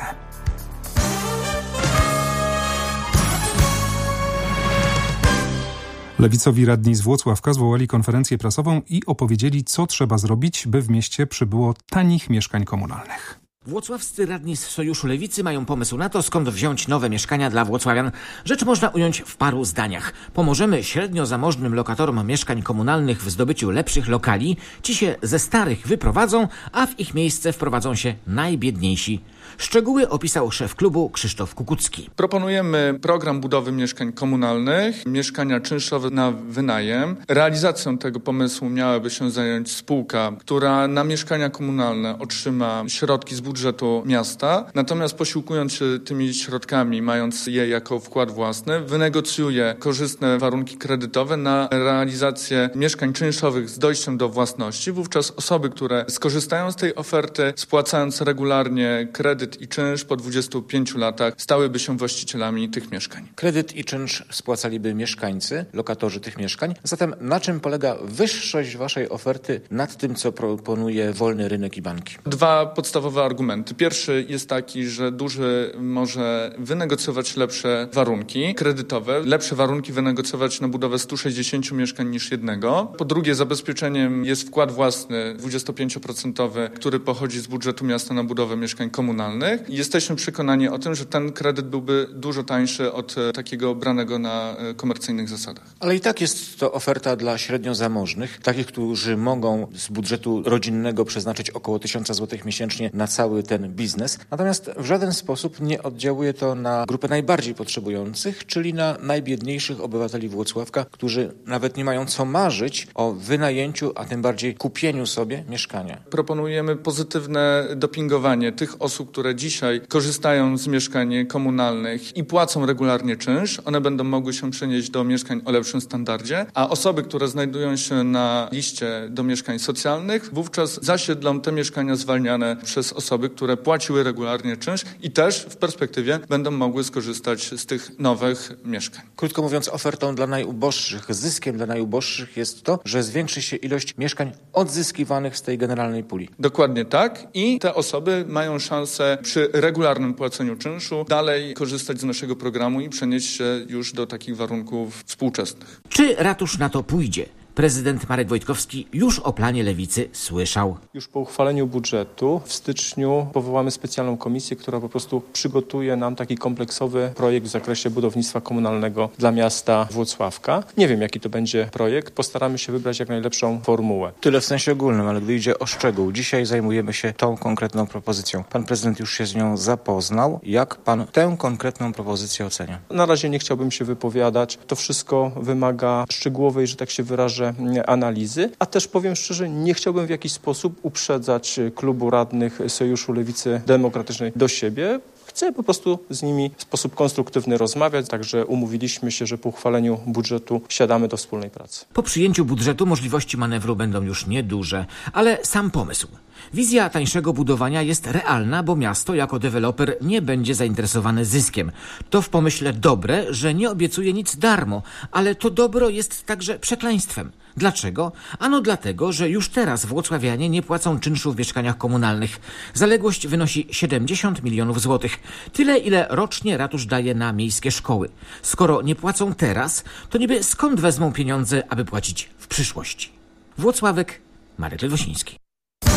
Lewicowi radni z Włocławka zwołali konferencję prasową i opowiedzieli, co trzeba zrobić, by w mieście przybyło tanich mieszkań komunalnych. Włocławscy radni z Sojuszu Lewicy mają pomysł na to, skąd wziąć nowe mieszkania dla włocławian. Rzecz można ująć w paru zdaniach. Pomożemy średnio zamożnym lokatorom mieszkań komunalnych w zdobyciu lepszych lokali. Ci się ze starych wyprowadzą, a w ich miejsce wprowadzą się najbiedniejsi. Szczegóły opisał szef klubu Krzysztof Kukucki. Proponujemy program budowy mieszkań komunalnych, mieszkania czynszowe na wynajem. Realizacją tego pomysłu miałaby się zająć spółka, która na mieszkania komunalne otrzyma środki z budżetu miasta, natomiast posiłkując się tymi środkami, mając je jako wkład własny, wynegocjuje korzystne warunki kredytowe na realizację mieszkań czynszowych z dojściem do własności. Wówczas osoby, które skorzystają z tej oferty, spłacając regularnie kredyt i czynsz po dwudziestu pięciu latach, stałyby się właścicielami tych mieszkań. Kredyt i czynsz spłacaliby mieszkańcy, lokatorzy tych mieszkań. Zatem na czym polega wyższość waszej oferty nad tym, co proponuje wolny rynek i banki? Dwa podstawowe argumenty. Pierwszy jest taki, że duży może wynegocjować lepsze warunki kredytowe, lepsze warunki wynegocjować na budowę stu sześćdziesięciu mieszkań niż jednego. Po drugie, zabezpieczeniem jest wkład własny dwudziestopięcioprocentowy, który pochodzi z budżetu miasta na budowę mieszkań komunalnych. Jesteśmy przekonani o tym, że ten kredyt byłby dużo tańszy od takiego branego na komercyjnych zasadach. Ale i tak jest to oferta dla średnio zamożnych, takich, którzy mogą z budżetu rodzinnego przeznaczyć około tysiąca złotych miesięcznie na cały ten biznes. Natomiast w żaden sposób nie oddziałuje to na grupę najbardziej potrzebujących, czyli na najbiedniejszych obywateli Włocławka, którzy nawet nie mają co marzyć o wynajęciu, a tym bardziej kupieniu sobie mieszkania. Proponujemy pozytywne dopingowanie tych osób, które dzisiaj korzystają z mieszkań komunalnych i płacą regularnie czynsz. One będą mogły się przenieść do mieszkań o lepszym standardzie, a osoby, które znajdują się na liście do mieszkań socjalnych, wówczas zasiedlą te mieszkania zwalniane przez osoby, które płaciły regularnie czynsz i też w perspektywie będą mogły skorzystać z tych nowych mieszkań. Krótko mówiąc, ofertą dla najuboższych, zyskiem dla najuboższych jest to, że zwiększy się ilość mieszkań odzyskiwanych z tej generalnej puli. Dokładnie tak i te osoby mają szansę przy regularnym płaceniu czynszu dalej korzystać z naszego programu i przenieść się już do takich warunków współczesnych. Czy ratusz na to pójdzie? Prezydent Marek Wojtkowski już o planie Lewicy słyszał. Już po uchwaleniu budżetu w styczniu powołamy specjalną komisję, która po prostu przygotuje nam taki kompleksowy projekt w zakresie budownictwa komunalnego dla miasta Włocławka. Nie wiem, jaki to będzie projekt. Postaramy się wybrać jak najlepszą formułę. Tyle w sensie ogólnym, ale gdy idzie o szczegół. Dzisiaj zajmujemy się tą konkretną propozycją. Pan prezydent już się z nią zapoznał. Jak pan tę konkretną propozycję ocenia? Na razie nie chciałbym się wypowiadać. To wszystko wymaga szczegółowej, że tak się wyrażę, analizy, a też powiem szczerze, nie chciałbym w jakiś sposób uprzedzać klubu radnych Sojuszu Lewicy Demokratycznej do siebie. Chcę po prostu z nimi w sposób konstruktywny rozmawiać, także umówiliśmy się, że po uchwaleniu budżetu siadamy do wspólnej pracy. Po przyjęciu budżetu możliwości manewru będą już nieduże, ale sam pomysł. Wizja tańszego budowania jest realna, bo miasto jako deweloper nie będzie zainteresowane zyskiem. To w pomyśle dobre, że nie obiecuje nic darmo, ale to dobro jest także przekleństwem. Dlaczego? Ano dlatego, że już teraz włocławianie nie płacą czynszu w mieszkaniach komunalnych. Zaległość wynosi siedemdziesiąt milionów złotych. Tyle, ile rocznie ratusz daje na miejskie szkoły. Skoro nie płacą teraz, to niby skąd wezmą pieniądze, aby płacić w przyszłości? Włocławek, Marek Ledwosiński.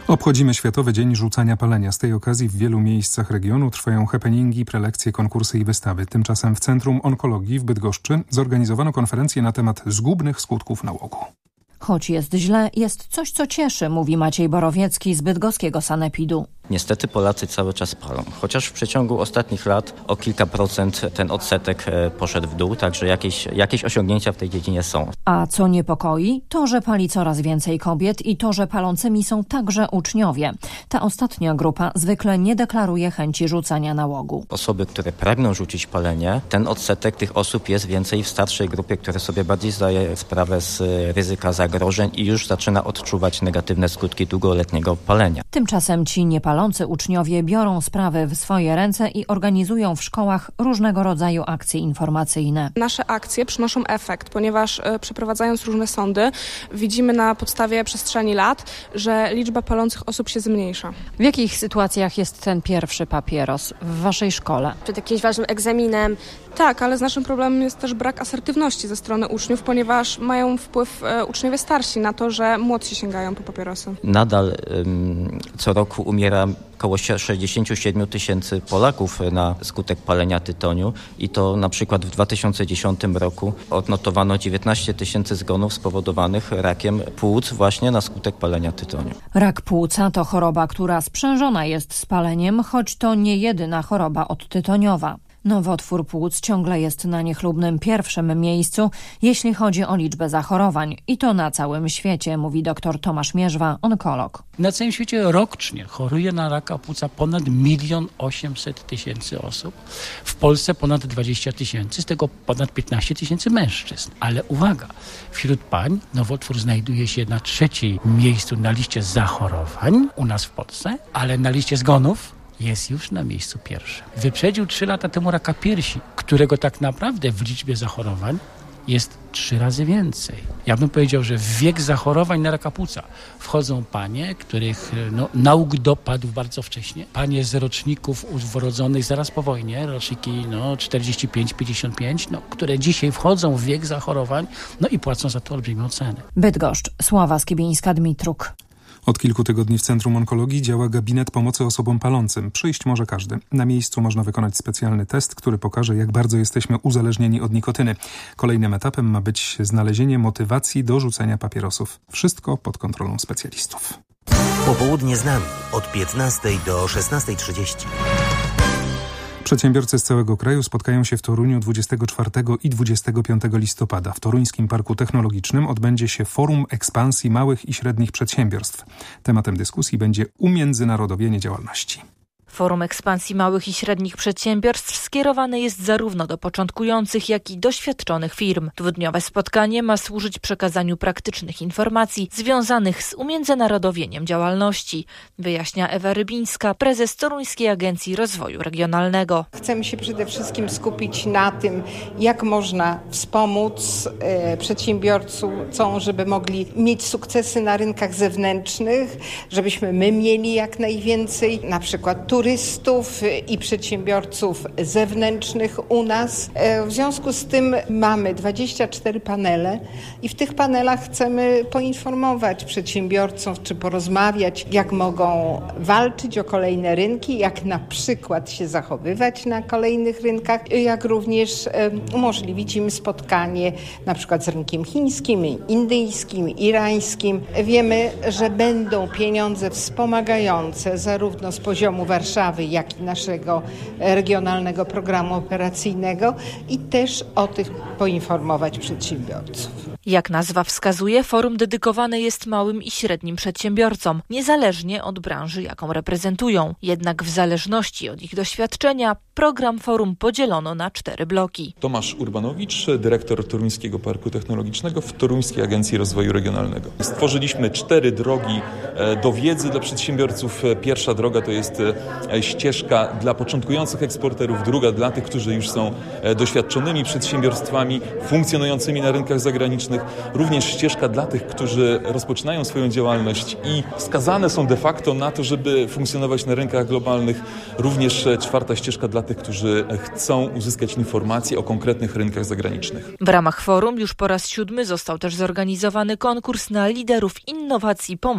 Obchodzimy Światowy Dzień Rzucania Palenia. Z tej okazji w wielu miejscach regionu trwają happeningi, prelekcje, konkursy i wystawy. Tymczasem w Centrum Onkologii w Bydgoszczy zorganizowano konferencję na temat zgubnych skutków nałogu. Choć jest źle, jest coś, co cieszy, mówi Maciej Borowiecki z bydgoskiego sanepidu. Niestety Polacy cały czas palą, chociaż w przeciągu ostatnich lat o kilka procent ten odsetek poszedł w dół, także jakieś, jakieś osiągnięcia w tej dziedzinie są. A co niepokoi? To, że pali coraz więcej kobiet i to, że palącymi są także uczniowie. Ta ostatnia grupa zwykle nie deklaruje chęci rzucania nałogu. Osoby, które pragną rzucić palenie, ten odsetek tych osób jest więcej w starszej grupie, które sobie bardziej zdaje sprawę z ryzyka zagrożeń i już zaczyna odczuwać negatywne skutki długoletniego palenia. Tymczasem ci niepalący Palący uczniowie biorą sprawy w swoje ręce i organizują w szkołach różnego rodzaju akcje informacyjne. Nasze akcje przynoszą efekt, ponieważ e, przeprowadzając różne sądy widzimy na podstawie przestrzeni lat, że liczba palących osób się zmniejsza. W jakich sytuacjach jest ten pierwszy papieros w waszej szkole? Przed jakimś ważnym egzaminem. Tak, ale z naszym problemem jest też brak asertywności ze strony uczniów, ponieważ mają wpływ e, uczniowie starsi na to, że młodsi sięgają po papierosy. Nadal ym, co roku umiera około sześćdziesiąt siedem tysięcy Polaków na skutek palenia tytoniu i to na przykład w dwa tysiące dziesiątym roku odnotowano dziewiętnaście tysięcy zgonów spowodowanych rakiem płuc właśnie na skutek palenia tytoniu. Rak płuca to choroba, która sprzężona jest z paleniem, choć to nie jedyna choroba odtytoniowa. Nowotwór płuc ciągle jest na niechlubnym pierwszym miejscu, jeśli chodzi o liczbę zachorowań. I to na całym świecie, mówi dr Tomasz Mierzwa, onkolog. Na całym świecie rocznie choruje na raka płuca ponad milion osiemset tysięcy osób. W Polsce ponad dwadzieścia tysięcy, z tego ponad piętnaście tysięcy mężczyzn. Ale uwaga, wśród pań nowotwór znajduje się na trzecim miejscu na liście zachorowań u nas w Polsce, ale na liście zgonów jest już na miejscu pierwszym. Wyprzedził trzy lata temu raka piersi, którego tak naprawdę w liczbie zachorowań jest trzy razy więcej. Ja bym powiedział, że w wiek zachorowań na raka płuca wchodzą panie, których no, nauk dopadł bardzo wcześnie. Panie z roczników urodzonych zaraz po wojnie, roczniki no, czterdzieści pięć pięćdziesiąt pięć, no, które dzisiaj wchodzą w wiek zachorowań no i płacą za to olbrzymią cenę. Bydgoszcz, Sława Skiebińska-Dmitruk. Od kilku tygodni w Centrum Onkologii działa gabinet pomocy osobom palącym. Przyjść może każdy. Na miejscu można wykonać specjalny test, który pokaże, jak bardzo jesteśmy uzależnieni od nikotyny. Kolejnym etapem ma być znalezienie motywacji do rzucenia papierosów. Wszystko pod kontrolą specjalistów. Popołudnie z nami od piętnastej do szesnastej trzydzieści. Przedsiębiorcy z całego kraju spotkają się w Toruniu dwudziestego czwartego i dwudziestego piątego listopada. W Toruńskim Parku Technologicznym odbędzie się Forum Ekspansji Małych i Średnich Przedsiębiorstw. Tematem dyskusji będzie umiędzynarodowienie działalności. Forum Ekspansji Małych i Średnich Przedsiębiorstw skierowane jest zarówno do początkujących, jak i doświadczonych firm. Dwudniowe spotkanie ma służyć przekazaniu praktycznych informacji związanych z umiędzynarodowieniem działalności, wyjaśnia Ewa Rybińska, prezes Toruńskiej Agencji Rozwoju Regionalnego. Chcemy się przede wszystkim skupić na tym, jak można wspomóc e, przedsiębiorcom, żeby mogli mieć sukcesy na rynkach zewnętrznych, żebyśmy my mieli jak najwięcej, na przykład turystów, turystów i przedsiębiorców zewnętrznych u nas. W związku z tym mamy dwadzieścia cztery panele i w tych panelach chcemy poinformować przedsiębiorców, czy porozmawiać, jak mogą walczyć o kolejne rynki, jak na przykład się zachowywać na kolejnych rynkach, jak również umożliwić im spotkanie na przykład z rynkiem chińskim, indyjskim, irańskim. Wiemy, że będą pieniądze wspomagające zarówno z poziomu Warszawy, jak i naszego regionalnego programu operacyjnego i też o tych poinformować przedsiębiorców. Jak nazwa wskazuje, forum dedykowane jest małym i średnim przedsiębiorcom, niezależnie od branży, jaką reprezentują. Jednak w zależności od ich doświadczenia program forum podzielono na cztery bloki. Tomasz Urbanowicz, dyrektor Toruńskiego Parku Technologicznego w Toruńskiej Agencji Rozwoju Regionalnego. Stworzyliśmy cztery drogi do wiedzy dla przedsiębiorców. Pierwsza droga to jest ścieżka dla początkujących eksporterów, druga dla tych, którzy już są doświadczonymi przedsiębiorstwami funkcjonującymi na rynkach zagranicznych, również ścieżka dla tych, którzy rozpoczynają swoją działalność i skazane są de facto na to, żeby funkcjonować na rynkach globalnych, również czwarta ścieżka dla tych, którzy chcą uzyskać informacje o konkretnych rynkach zagranicznych. W ramach forum już po raz siódmy został też zorganizowany konkurs na liderów innowacji Pomorza i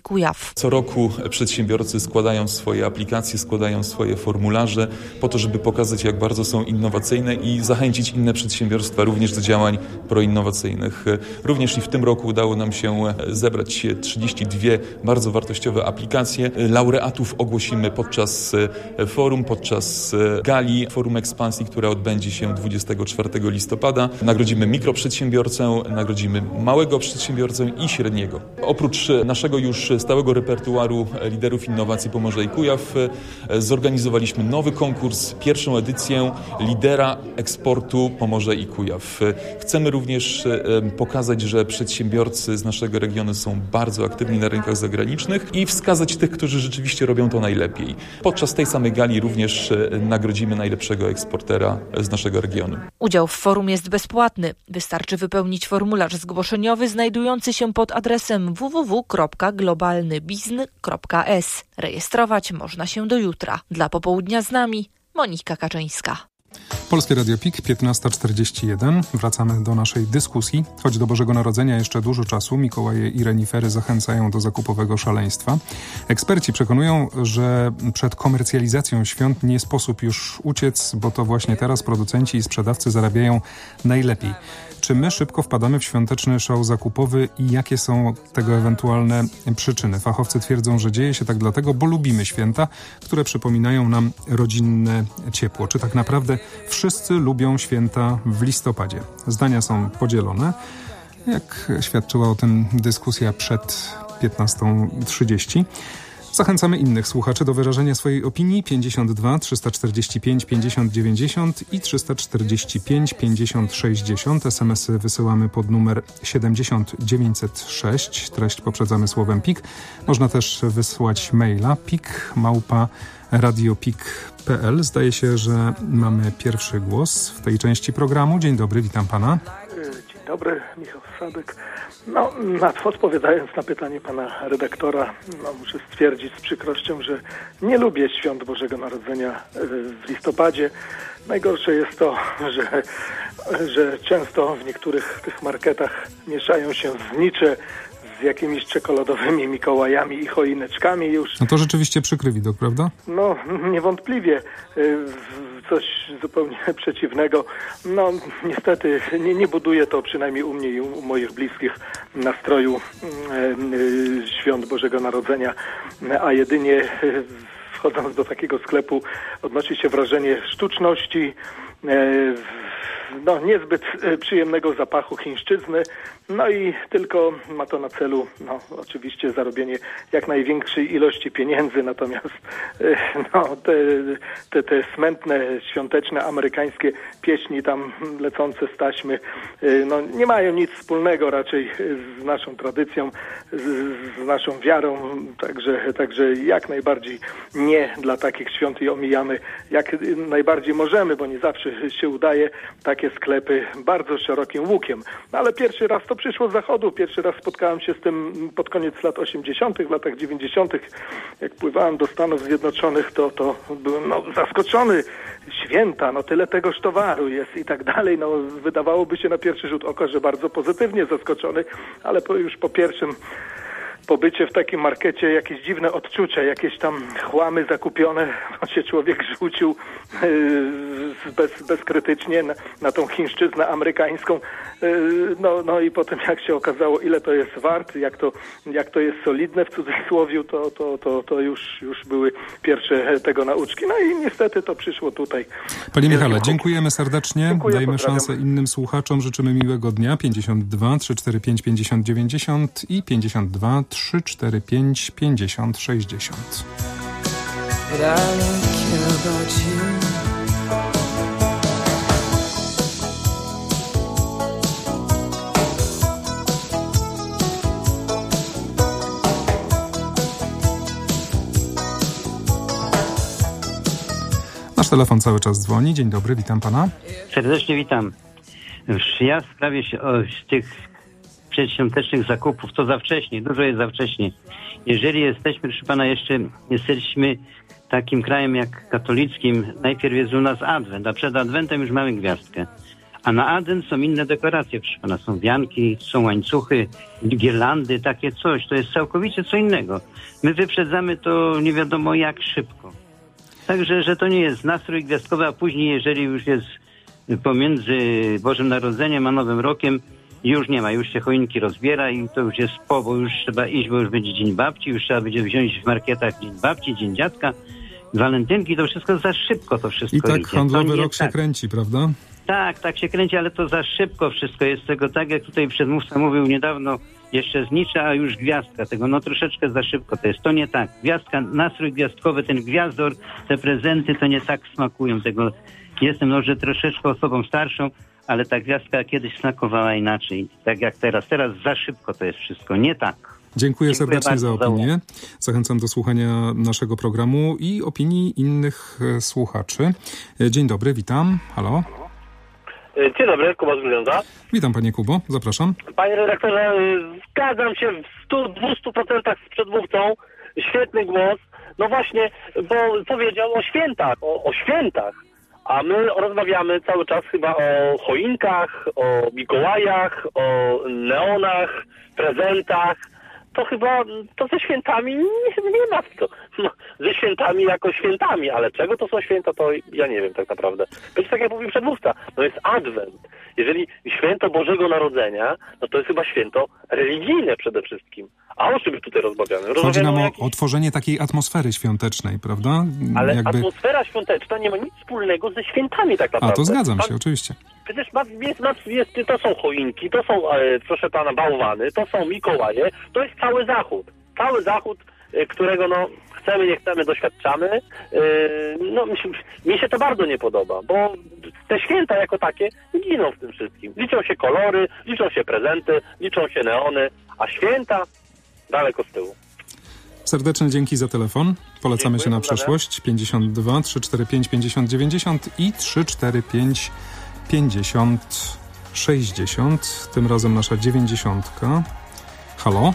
Kujaw. Co roku przedsiębiorcy składają swoje aplikacje, składają swoje formularze po to, żeby pokazać, jak bardzo są innowacyjne i zachęcić inne przedsiębiorstwa również do działań proinnowacyjnych. Również i w tym roku udało nam się zebrać trzydzieści dwie bardzo wartościowe aplikacje. Laureatów ogłosimy podczas forum, podczas gali Forum Ekspansji, która odbędzie się dwudziestego czwartego listopada. Nagrodzimy mikroprzedsiębiorcę, nagrodzimy małego przedsiębiorcę i średniego. Oprócz naszego już stałego repertuaru liderów innowacji Pomorza i Kujaw zorganizowaliśmy nowy konkurs, pierwszą edycję lidera eksportu Pomorza i Kujaw. Chcemy również pokazać, że przedsiębiorcy z naszego regionu są bardzo aktywni na rynkach zagranicznych i wskazać tych, którzy rzeczywiście robią to najlepiej. Podczas tej samej gali również nagrodzimy najlepszego eksportera z naszego regionu. Udział w forum jest bezpłatny. Wystarczy wypełnić formularz zgłoszeniowy znajdujący się pod adresem w w w kropka globalny bizn kropka es. Rejestrować można się do jutra. Dla popołudnia z nami Monika Kaczyńska. Polskie Radio Pik, piętnasta czterdzieści jeden. Wracamy do naszej dyskusji. Choć do Bożego Narodzenia jeszcze dużo czasu, Mikołaje i renifery zachęcają do zakupowego szaleństwa. Eksperci przekonują, że przed komercjalizacją świąt nie sposób już uciec, bo to właśnie teraz producenci i sprzedawcy zarabiają najlepiej. Czy my szybko wpadamy w świąteczny szał zakupowy i jakie są tego ewentualne przyczyny? Fachowcy twierdzą, że dzieje się tak dlatego, bo lubimy święta, które przypominają nam rodzinne ciepło. Czy tak naprawdę wszyscy lubią święta w listopadzie? Zdania są podzielone, jak świadczyła o tym dyskusja przed piętnastą trzydzieści. Zachęcamy innych słuchaczy do wyrażenia swojej opinii pięćdziesiąt dwa trzysta czterdzieści pięć pięćdziesiąt dziewięćdziesiąt i trzysta czterdzieści pięć pięćdziesiąt sześćdziesiąt. es em esy wysyłamy pod numer siedemdziesiąt dziewięćset sześć. Treść poprzedzamy słowem pik. Można też wysłać maila pik małpa radiopik kropka pe el. Zdaje się, że mamy pierwszy głos w tej części programu. Dzień dobry, witam pana. Dzień dobry, Michał Sadek. No, odpowiadając na pytanie pana redaktora, no, muszę stwierdzić z przykrością, że nie lubię świąt Bożego Narodzenia w listopadzie. Najgorsze jest to, że, że często w niektórych tych marketach mieszają się znicze z jakimiś czekoladowymi Mikołajami i choineczkami już. No to rzeczywiście przykry widok, prawda? No, niewątpliwie coś zupełnie przeciwnego. No, niestety nie, nie buduje to, przynajmniej u mnie i u moich bliskich, nastroju e, świąt Bożego Narodzenia, a jedynie e, wchodząc do takiego sklepu odnosi się wrażenie sztuczności, e, no, niezbyt przyjemnego zapachu chińszczyzny, no i tylko ma to na celu, no, oczywiście zarobienie jak największej ilości pieniędzy, natomiast no, te, te, te smętne, świąteczne, amerykańskie pieśni tam lecące z taśmy, no, nie mają nic wspólnego raczej z naszą tradycją, z, z naszą wiarą, także, także jak najbardziej nie dla takich świąt i omijamy jak najbardziej możemy, bo nie zawsze się udaje, takie sklepy bardzo szerokim łukiem. No, ale pierwszy raz to przyszło z zachodu. Pierwszy raz spotkałem się z tym pod koniec lat osiemdziesiątych, w latach dziewięćdziesiątych. Jak pływałem do Stanów Zjednoczonych, to, to byłem no, zaskoczony. Święta, no tyle tegoż towaru jest i tak dalej. No, wydawałoby się na pierwszy rzut oka, że bardzo pozytywnie zaskoczony, ale po, już po pierwszym pobycie w takim markecie, jakieś dziwne odczucia, jakieś tam chłamy zakupione, no się człowiek rzucił yy, bez, bezkrytycznie na, na tą chińszczyznę amerykańską. Yy, no, no i potem jak się okazało, ile to jest wart, jak to, jak to jest solidne w cudzysłowiu, to, to, to, to już, już były pierwsze tego nauczki. No i niestety to przyszło tutaj. Panie Michale, dziękujemy serdecznie. Dziękuję, Dajmy pozdrawiam. szansę innym słuchaczom. Życzymy miłego dnia. pięćdziesiąt dwa trzysta czterdzieści pięć pięćdziesiąt dziewięćdziesiąt i pięćdziesiąt dwa trzysta czterdzieści pięć pięćdziesiąt sześćdziesiąt. Nasz telefon cały czas dzwoni. Dzień dobry, witam pana. Serdecznie witam. Ja w sprawie z tych przedświątecznych zakupów to za wcześnie, dużo jest za wcześnie. Jeżeli jesteśmy, proszę pana, jeszcze jesteśmy takim krajem jak katolickim, najpierw jest u nas Adwent, a przed Adwentem już mamy gwiazdkę. A na Adwent są inne dekoracje, proszę pana, są wianki, są łańcuchy, girlandy, takie coś. To jest całkowicie co innego. My wyprzedzamy to nie wiadomo jak szybko. Także, że to nie jest nastrój gwiazdkowy, a później, jeżeli już jest pomiędzy Bożym Narodzeniem a Nowym Rokiem, już nie ma, już się choinki rozbiera i to już jest po, bo już trzeba iść, bo już będzie Dzień Babci, już trzeba będzie wziąć w marketach Dzień Babci, Dzień Dziadka, walentynki, to wszystko za szybko to wszystko I tak idzie. handlowy rok tak. się kręci, prawda? Tak, tak się kręci, ale to za szybko wszystko jest tego, tak jak tutaj przedmówca mówił niedawno, jeszcze znicza, a już gwiazdka tego, no troszeczkę za szybko to jest, to nie tak. Gwiazdka, nastrój gwiazdkowy, ten gwiazdor, te prezenty, to nie tak smakują tego. Jestem może troszeczkę osobą starszą, ale ta gwiazdka kiedyś smakowała inaczej, tak jak teraz. Teraz za szybko to jest wszystko, nie tak. Dziękuję, Dziękuję serdecznie za opinię. Za Zachęcam do słuchania naszego programu i opinii innych e, słuchaczy. E, dzień dobry, witam. Halo. Dzień dobry, Kuba z Grudziądza. Witam panie Kubo, zapraszam. Panie redaktorze, zgadzam się w stu do dwustu procent z przedmówcą. Świetny głos. No właśnie, bo powiedział o świętach, o, o świętach. A my rozmawiamy cały czas chyba o choinkach, o Mikołajach, o neonach, prezentach. To chyba to ze świętami nie, nie ma co. No, ze świętami jako świętami, ale czego to są święta, to ja nie wiem tak naprawdę. Więc tak jak mówił przedmówca, no jest Adwent. Jeżeli święto Bożego Narodzenia, no to jest chyba święto religijne przede wszystkim. A o czym tutaj rozmawiamy? Chodzi rozmawiamy nam o, o jakiś... o tworzenie takiej atmosfery świątecznej, prawda? Ale Jakby... atmosfera świąteczna nie ma nic wspólnego ze świętami tak naprawdę. A, to zgadzam Pan... się, oczywiście. Przecież ma, jest, ma, jest, to są choinki, to są, e, proszę pana, bałwany, to są Mikołaje, to jest cały Zachód. Cały Zachód, e, którego no chcemy, nie chcemy, doświadczamy. E, no mi się, mi się to bardzo nie podoba, bo te święta jako takie giną w tym wszystkim. Liczą się kolory, liczą się prezenty, liczą się neony, a święta daleko z tyłu. Serdeczne dzięki za telefon. Polecamy Dziękuję, się na pozdrawiam. przyszłość. pięćdziesiąt dwa, trzysta czterdzieści pięć, pięćdziesiąt dziewięćdziesiąt i trzysta czterdzieści pięć, pięćdziesiąt sześćdziesiąt. Tym razem nasza dziewięćdziesiątka. Halo?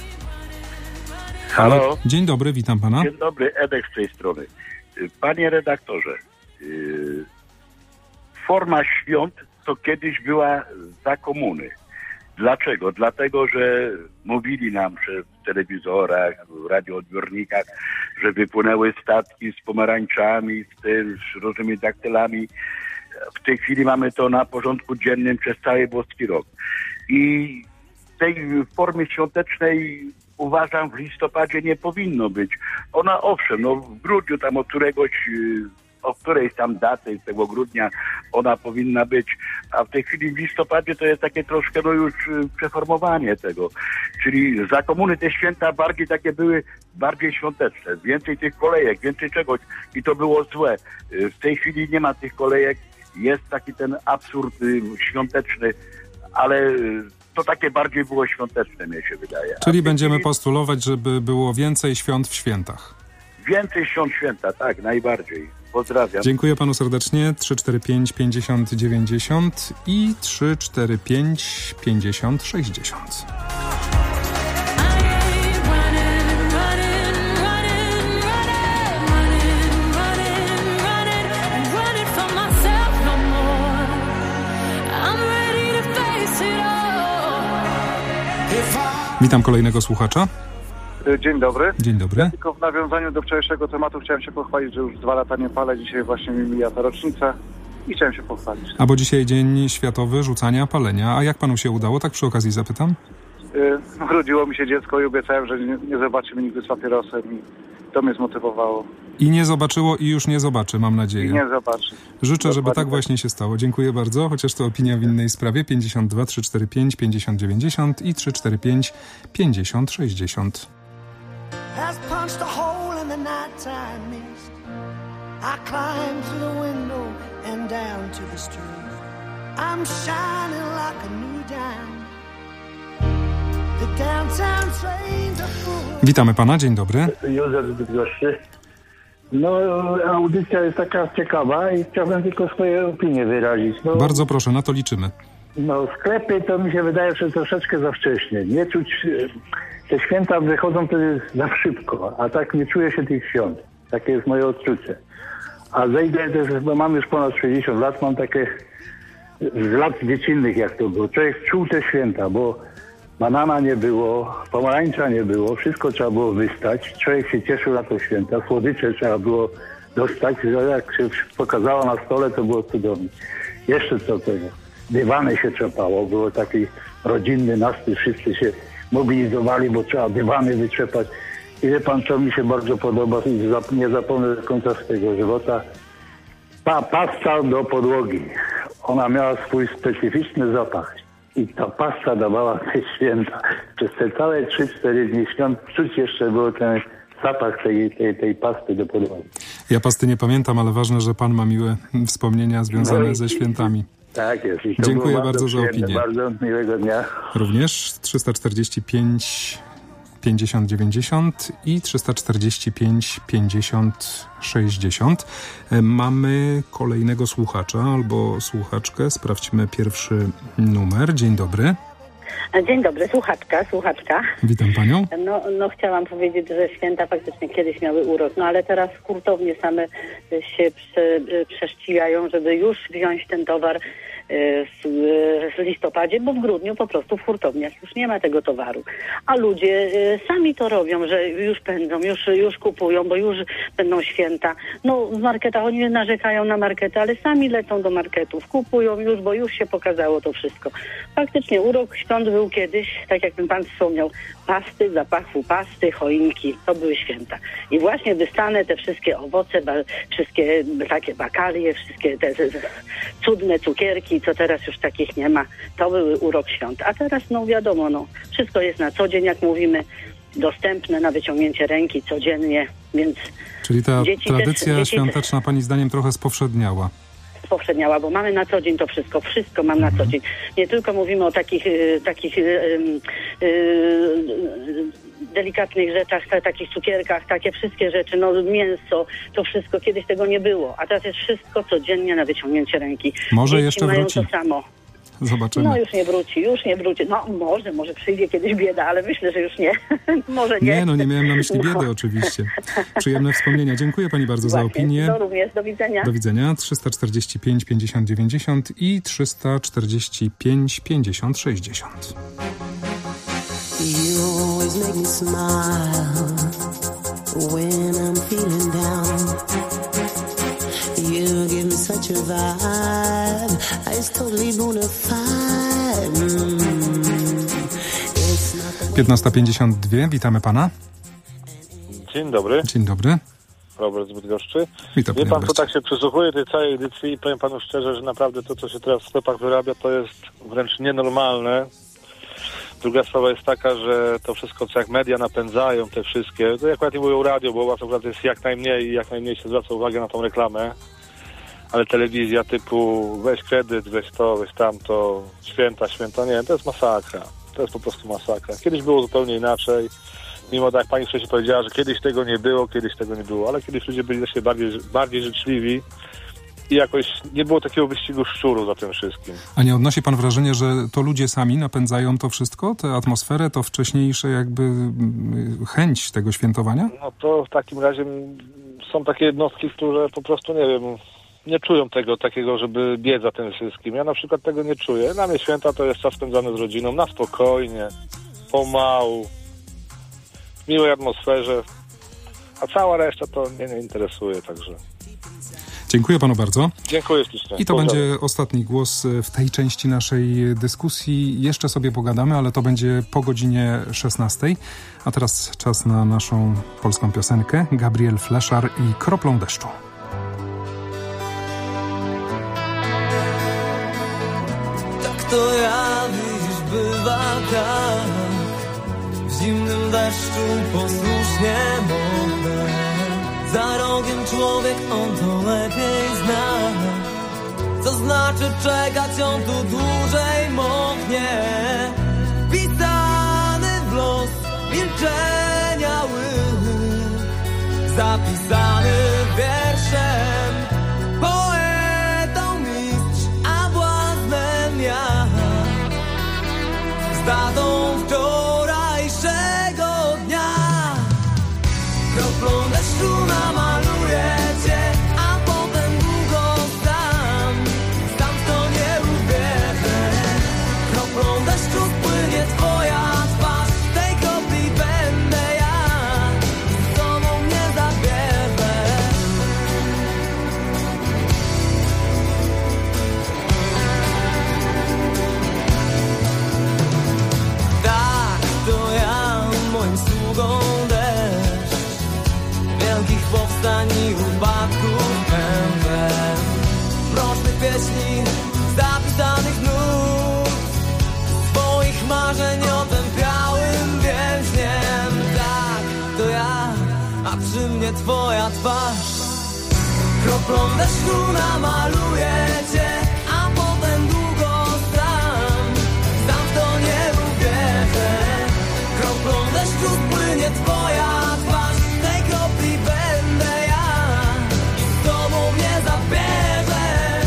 Halo. Dzień dobry, witam pana. Dzień dobry, Edek z tej strony. Panie redaktorze, yy, forma świąt to kiedyś była za komuny. Dlaczego? Dlatego, że mówili nam że w telewizorach, w radioodbiornikach, że wypłynęły statki z pomarańczami, z, tym, z różnymi daktylami. W tej chwili mamy to na porządku dziennym przez cały boski rok. I tej formie świątecznej uważam w listopadzie nie powinno być. Ona owszem, no w grudniu tam od któregoś, od którejś tam daty tego grudnia ona powinna być, a w tej chwili w listopadzie to jest takie troszkę no już przeformowanie tego. Czyli za komuny te święta bardziej takie były, bardziej świąteczne. Więcej tych kolejek, więcej czegoś i to było złe. W tej chwili nie ma tych kolejek, jest taki ten absurd świąteczny, ale to takie bardziej było świąteczne, mnie się wydaje. Czyli będziemy postulować, żeby było więcej świąt w świętach. Więcej świąt święta, tak, najbardziej. Pozdrawiam. Dziękuję panu serdecznie. trzy cztery pięć, pięćdziesiąt dziewięćdziesiąt i trzy cztery pięć, pięćdziesiąt sześćdziesiąt. Witam kolejnego słuchacza. Dzień dobry. Dzień dobry. Ja tylko w nawiązaniu do wczorajszego tematu chciałem się pochwalić, że już dwa lata nie palę. Dzisiaj właśnie mi mija ta rocznica i chciałem się pochwalić. A bo dzisiaj Dzień Światowy Rzucania Palenia. A jak panu się udało? Tak przy okazji zapytam. Yy, urodziło mi się dziecko i obiecałem, że nie, nie zobaczymy nigdy z papierosem i to mnie zmotywowało. I nie zobaczyło i już nie zobaczy, mam nadzieję. I nie zobaczy. Życzę, Dokładnie żeby tak tak właśnie się stało. Dziękuję bardzo, chociaż to opinia w innej sprawie. pięćdziesiąt dwa, trzysta czterdzieści pięć, pięćdziesiąt dziewięćdziesiąt i trzy cztery pięć, pięćdziesiąt sześćdziesiąt. Has punched a hole in the nighttime mist. I climb through the window and down to the street. I'm shining like a new dime. The downtown trains are full. Witamy pana, dzień dobry. Józef z Bydgoszczy. No, audycja jest taka ciekawa i chciałbym tylko swoje opinie wyrazić. No, Bardzo proszę, na to liczymy. No, sklepy to mi się wydaje, że troszeczkę za wcześnie. Nie czuć, te święta wychodzą to za szybko, a tak nie czuję się tych świąt. Takie jest moje odczucie. A zejdę też, bo mam już ponad sześćdziesiąt lat, mam takie z lat dziecinnych, jak to było. Człowiek czuł te święta, bo banana nie było, pomarańcza nie było, wszystko trzeba było wystać. Człowiek się cieszył na to święta, słodycze trzeba było dostać. Jak się pokazało na stole, to było cudownie. Jeszcze co tego, dywany się trzepało, było taki rodzinny nastrój, wszyscy się mobilizowali, bo trzeba dywany wytrzepać. I wie pan, co mi się bardzo podoba i nie zapomnę do końca swojego żywota, pa, pasta do podłogi. Ona miała swój specyficzny zapach. I ta pasta dawała te święta. Przez te całe trzy cztery dni świąt czuć jeszcze było ten zapach tej, tej, tej pasty do podłogi. Ja pasty nie pamiętam, ale ważne, że pan ma miłe wspomnienia związane no ze świętami. Tak jest. I to dziękuję bardzo, bardzo za opinię. Bardzo miłego dnia. Również trzysta czterdzieści pięć pięćdziesiąt dziewięćdziesiąt i trzysta czterdzieści pięć pięćdziesiąt sześćdziesiąt. Mamy kolejnego słuchacza albo słuchaczkę. Sprawdźmy pierwszy numer. Dzień dobry. Dzień dobry, słuchaczka, słuchaczka. Witam panią. No, no chciałam powiedzieć, że święta faktycznie kiedyś miały urok, no ale teraz hurtownie same się prze, prześcigają, żeby już wziąć ten towar w, w listopadzie, bo w grudniu po prostu w hurtowniach już nie ma tego towaru. A ludzie sami to robią, że już pędzą, już, już kupują, bo już będą święta. No w marketach oni narzekają na markety, ale sami lecą do marketów, kupują już, bo już się pokazało to wszystko. Faktycznie urok świąt był kiedyś, tak jak ten pan wspomniał, pasty, zapachu pasty, choinki, to były święta. I właśnie wystanę te wszystkie owoce, ba, wszystkie takie bakalie, wszystkie te, te, te cudne cukierki, co teraz już takich nie ma, to były urok świąt. A teraz, no wiadomo, no, wszystko jest na co dzień, jak mówimy, dostępne na wyciągnięcie ręki codziennie, więc czyli ta dzieci tradycja też, świąteczna pani zdaniem trochę spowszedniała. Spowszedniała, bo mamy na co dzień to wszystko, wszystko mam mhm. na co dzień. Nie tylko mówimy o takich, y, takich y, y, y, delikatnych rzeczach, t- takich cukierkach, takie wszystkie rzeczy, no mięso, to wszystko, kiedyś tego nie było, a teraz jest wszystko codziennie na wyciągnięcie ręki. Może Dzieci jeszcze mają wróci. to samo. Zobaczymy. No już nie wróci, już nie wróci. No może, może przyjdzie kiedyś bieda, ale myślę, że już nie. Może nie. Nie, no nie miałem na myśli biedy no. oczywiście. Przyjemne wspomnienia. Dziękuję pani bardzo Właśnie, za opinię. No również, do widzenia. Do widzenia. trzysta czterdzieści pięć pięćdziesiąt dziewięćdziesiąt i trzysta czterdzieści pięć pięćdziesiąt sześćdziesiąt. You always make me smile when I'm feeling down. You give me such a vibe. It's totally bona fide. Mm. piętnasta pięćdziesiąt dwa. Witamy pana. Dzień dobry. Dzień dobry. Robert z Bydgoszczy. Witam, Wie pan, Robercie. co tak się przysłuchuje tej całej edycji i powiem panu szczerze, że naprawdę to, co się teraz w sklepach wyrabia, to jest wręcz nienormalne. Druga sprawa jest taka, że to wszystko, co jak media napędzają, te wszystkie, to akurat nie mówię o radio, bo u was akurat jest jak najmniej i jak najmniej się zwraca uwagę na tą reklamę, ale telewizja typu weź kredyt, weź to, weź tamto, święta, święta, nie, to jest masakra. To jest po prostu masakra. Kiedyś było zupełnie inaczej, mimo tak jak pani wcześniej powiedziała, że kiedyś tego nie było, kiedyś tego nie było, ale kiedyś ludzie byli właśnie bardziej, bardziej życzliwi i jakoś nie było takiego wyścigu szczuru za tym wszystkim. A nie odnosi pan wrażenia, że to ludzie sami napędzają to wszystko, tę atmosferę, to wcześniejsze jakby chęć tego świętowania? No to w takim razie są takie jednostki, które po prostu, nie wiem, nie czują tego takiego, żeby biec za tym wszystkim. Ja na przykład tego nie czuję. Dla mnie święta to jest czas spędzany z rodziną, na spokojnie, pomału, w miłej atmosferze, a cała reszta to mnie nie interesuje, także... Dziękuję panu bardzo. Dziękuję ślicznie. I to Pozdrawiam. będzie ostatni głos w tej części naszej dyskusji. Jeszcze sobie pogadamy, ale to będzie po godzinie szesnastej. A teraz czas na naszą polską piosenkę. Gabriel Fleszar i Kroplą deszczu. Tak to ja, widzisz, bywa tak. W zimnym deszczu posłusznie moknę. Za rogiem człowiek, on to lepiej zna. Co znaczy czekać, on tu dłużej moknie. Pisany w los milczenia łyk, zapisany wierszem. Poetą mistrz, a błaznem ja. Z datą wczorajszego dnia. Kroplą deszczu namaluję cię, a potem długo sam, sam w to nie uwierzę. zachwiań i upadków pędzem, mrocznych pieśni, zapisanych nut, swoich marzeń otępiałym więźniem. Tak, to ja, a przy mnie twoja twarz. Kroplą deszczu namaluję cię, a potem długo sam, sam w to nie uwierzę. Kroplą deszczu spłynie twoja twarz, tej kropli będę ja i z tobą mnie zabierzesz.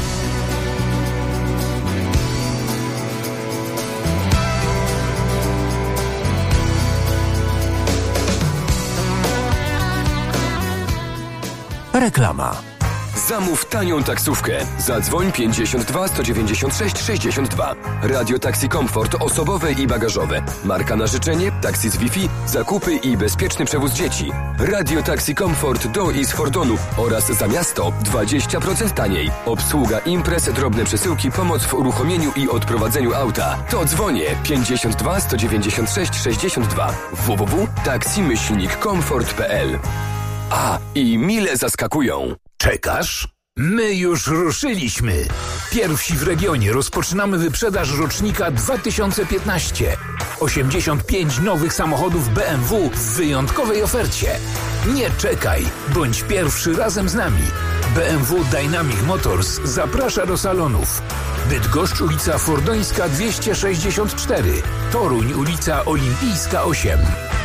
Reklama. Zamów tanią taksówkę. Zadzwoń pięćdziesiąt dwa sto dziewięćdziesiąt sześć sześćdziesiąt dwa. Radio Taxi Comfort osobowe i bagażowe. Marka na życzenie, taksi z Wi-Fi, zakupy i bezpieczny przewóz dzieci. Radio Taxi Comfort do i z Fordonu oraz za miasto dwadzieścia procent taniej. Obsługa imprez, drobne przesyłki, pomoc w uruchomieniu i odprowadzeniu auta. To dzwonię pięćdziesiąt dwa sto dziewięćdziesiąt sześć sześćdziesiąt dwa. w w w kropka taxi myślnik comfort kropka p l. A, i mile zaskakują. Czekasz? My już ruszyliśmy. Pierwsi w regionie rozpoczynamy wyprzedaż rocznika dwa tysiące piętnaście. osiemdziesiąt pięć nowych samochodów B M W w wyjątkowej ofercie. Nie czekaj, bądź pierwszy razem z nami. B M W Dynamic Motors zaprasza do salonów. Bydgoszcz, ulica Fordońska dwieście sześćdziesiąt cztery. Toruń, ulica Olimpijska osiem.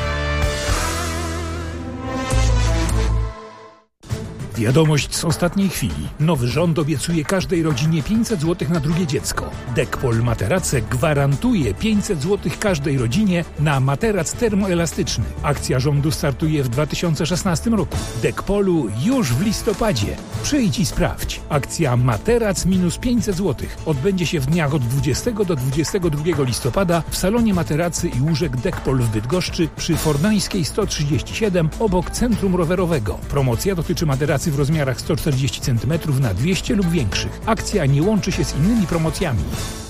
Wiadomość z ostatniej chwili. Nowy rząd obiecuje każdej rodzinie pięćset złotych na drugie dziecko. Dekpol Materace gwarantuje pięćset złotych każdej rodzinie na materac termoelastyczny. Akcja rządu startuje w dwa tysiące szesnastym roku. Dekpolu już w listopadzie. Przyjdź i sprawdź. Akcja Materac minus pięćset złotych odbędzie się w dniach od dwudziestego do dwudziestego drugiego listopada w salonie materacy i łóżek Dekpol w Bydgoszczy przy Fordońskiej sto trzydzieści siedem obok centrum rowerowego. Promocja dotyczy materacy w rozmiarach sto czterdzieści centymetrów na dwieście lub większych. Akcja nie łączy się z innymi promocjami.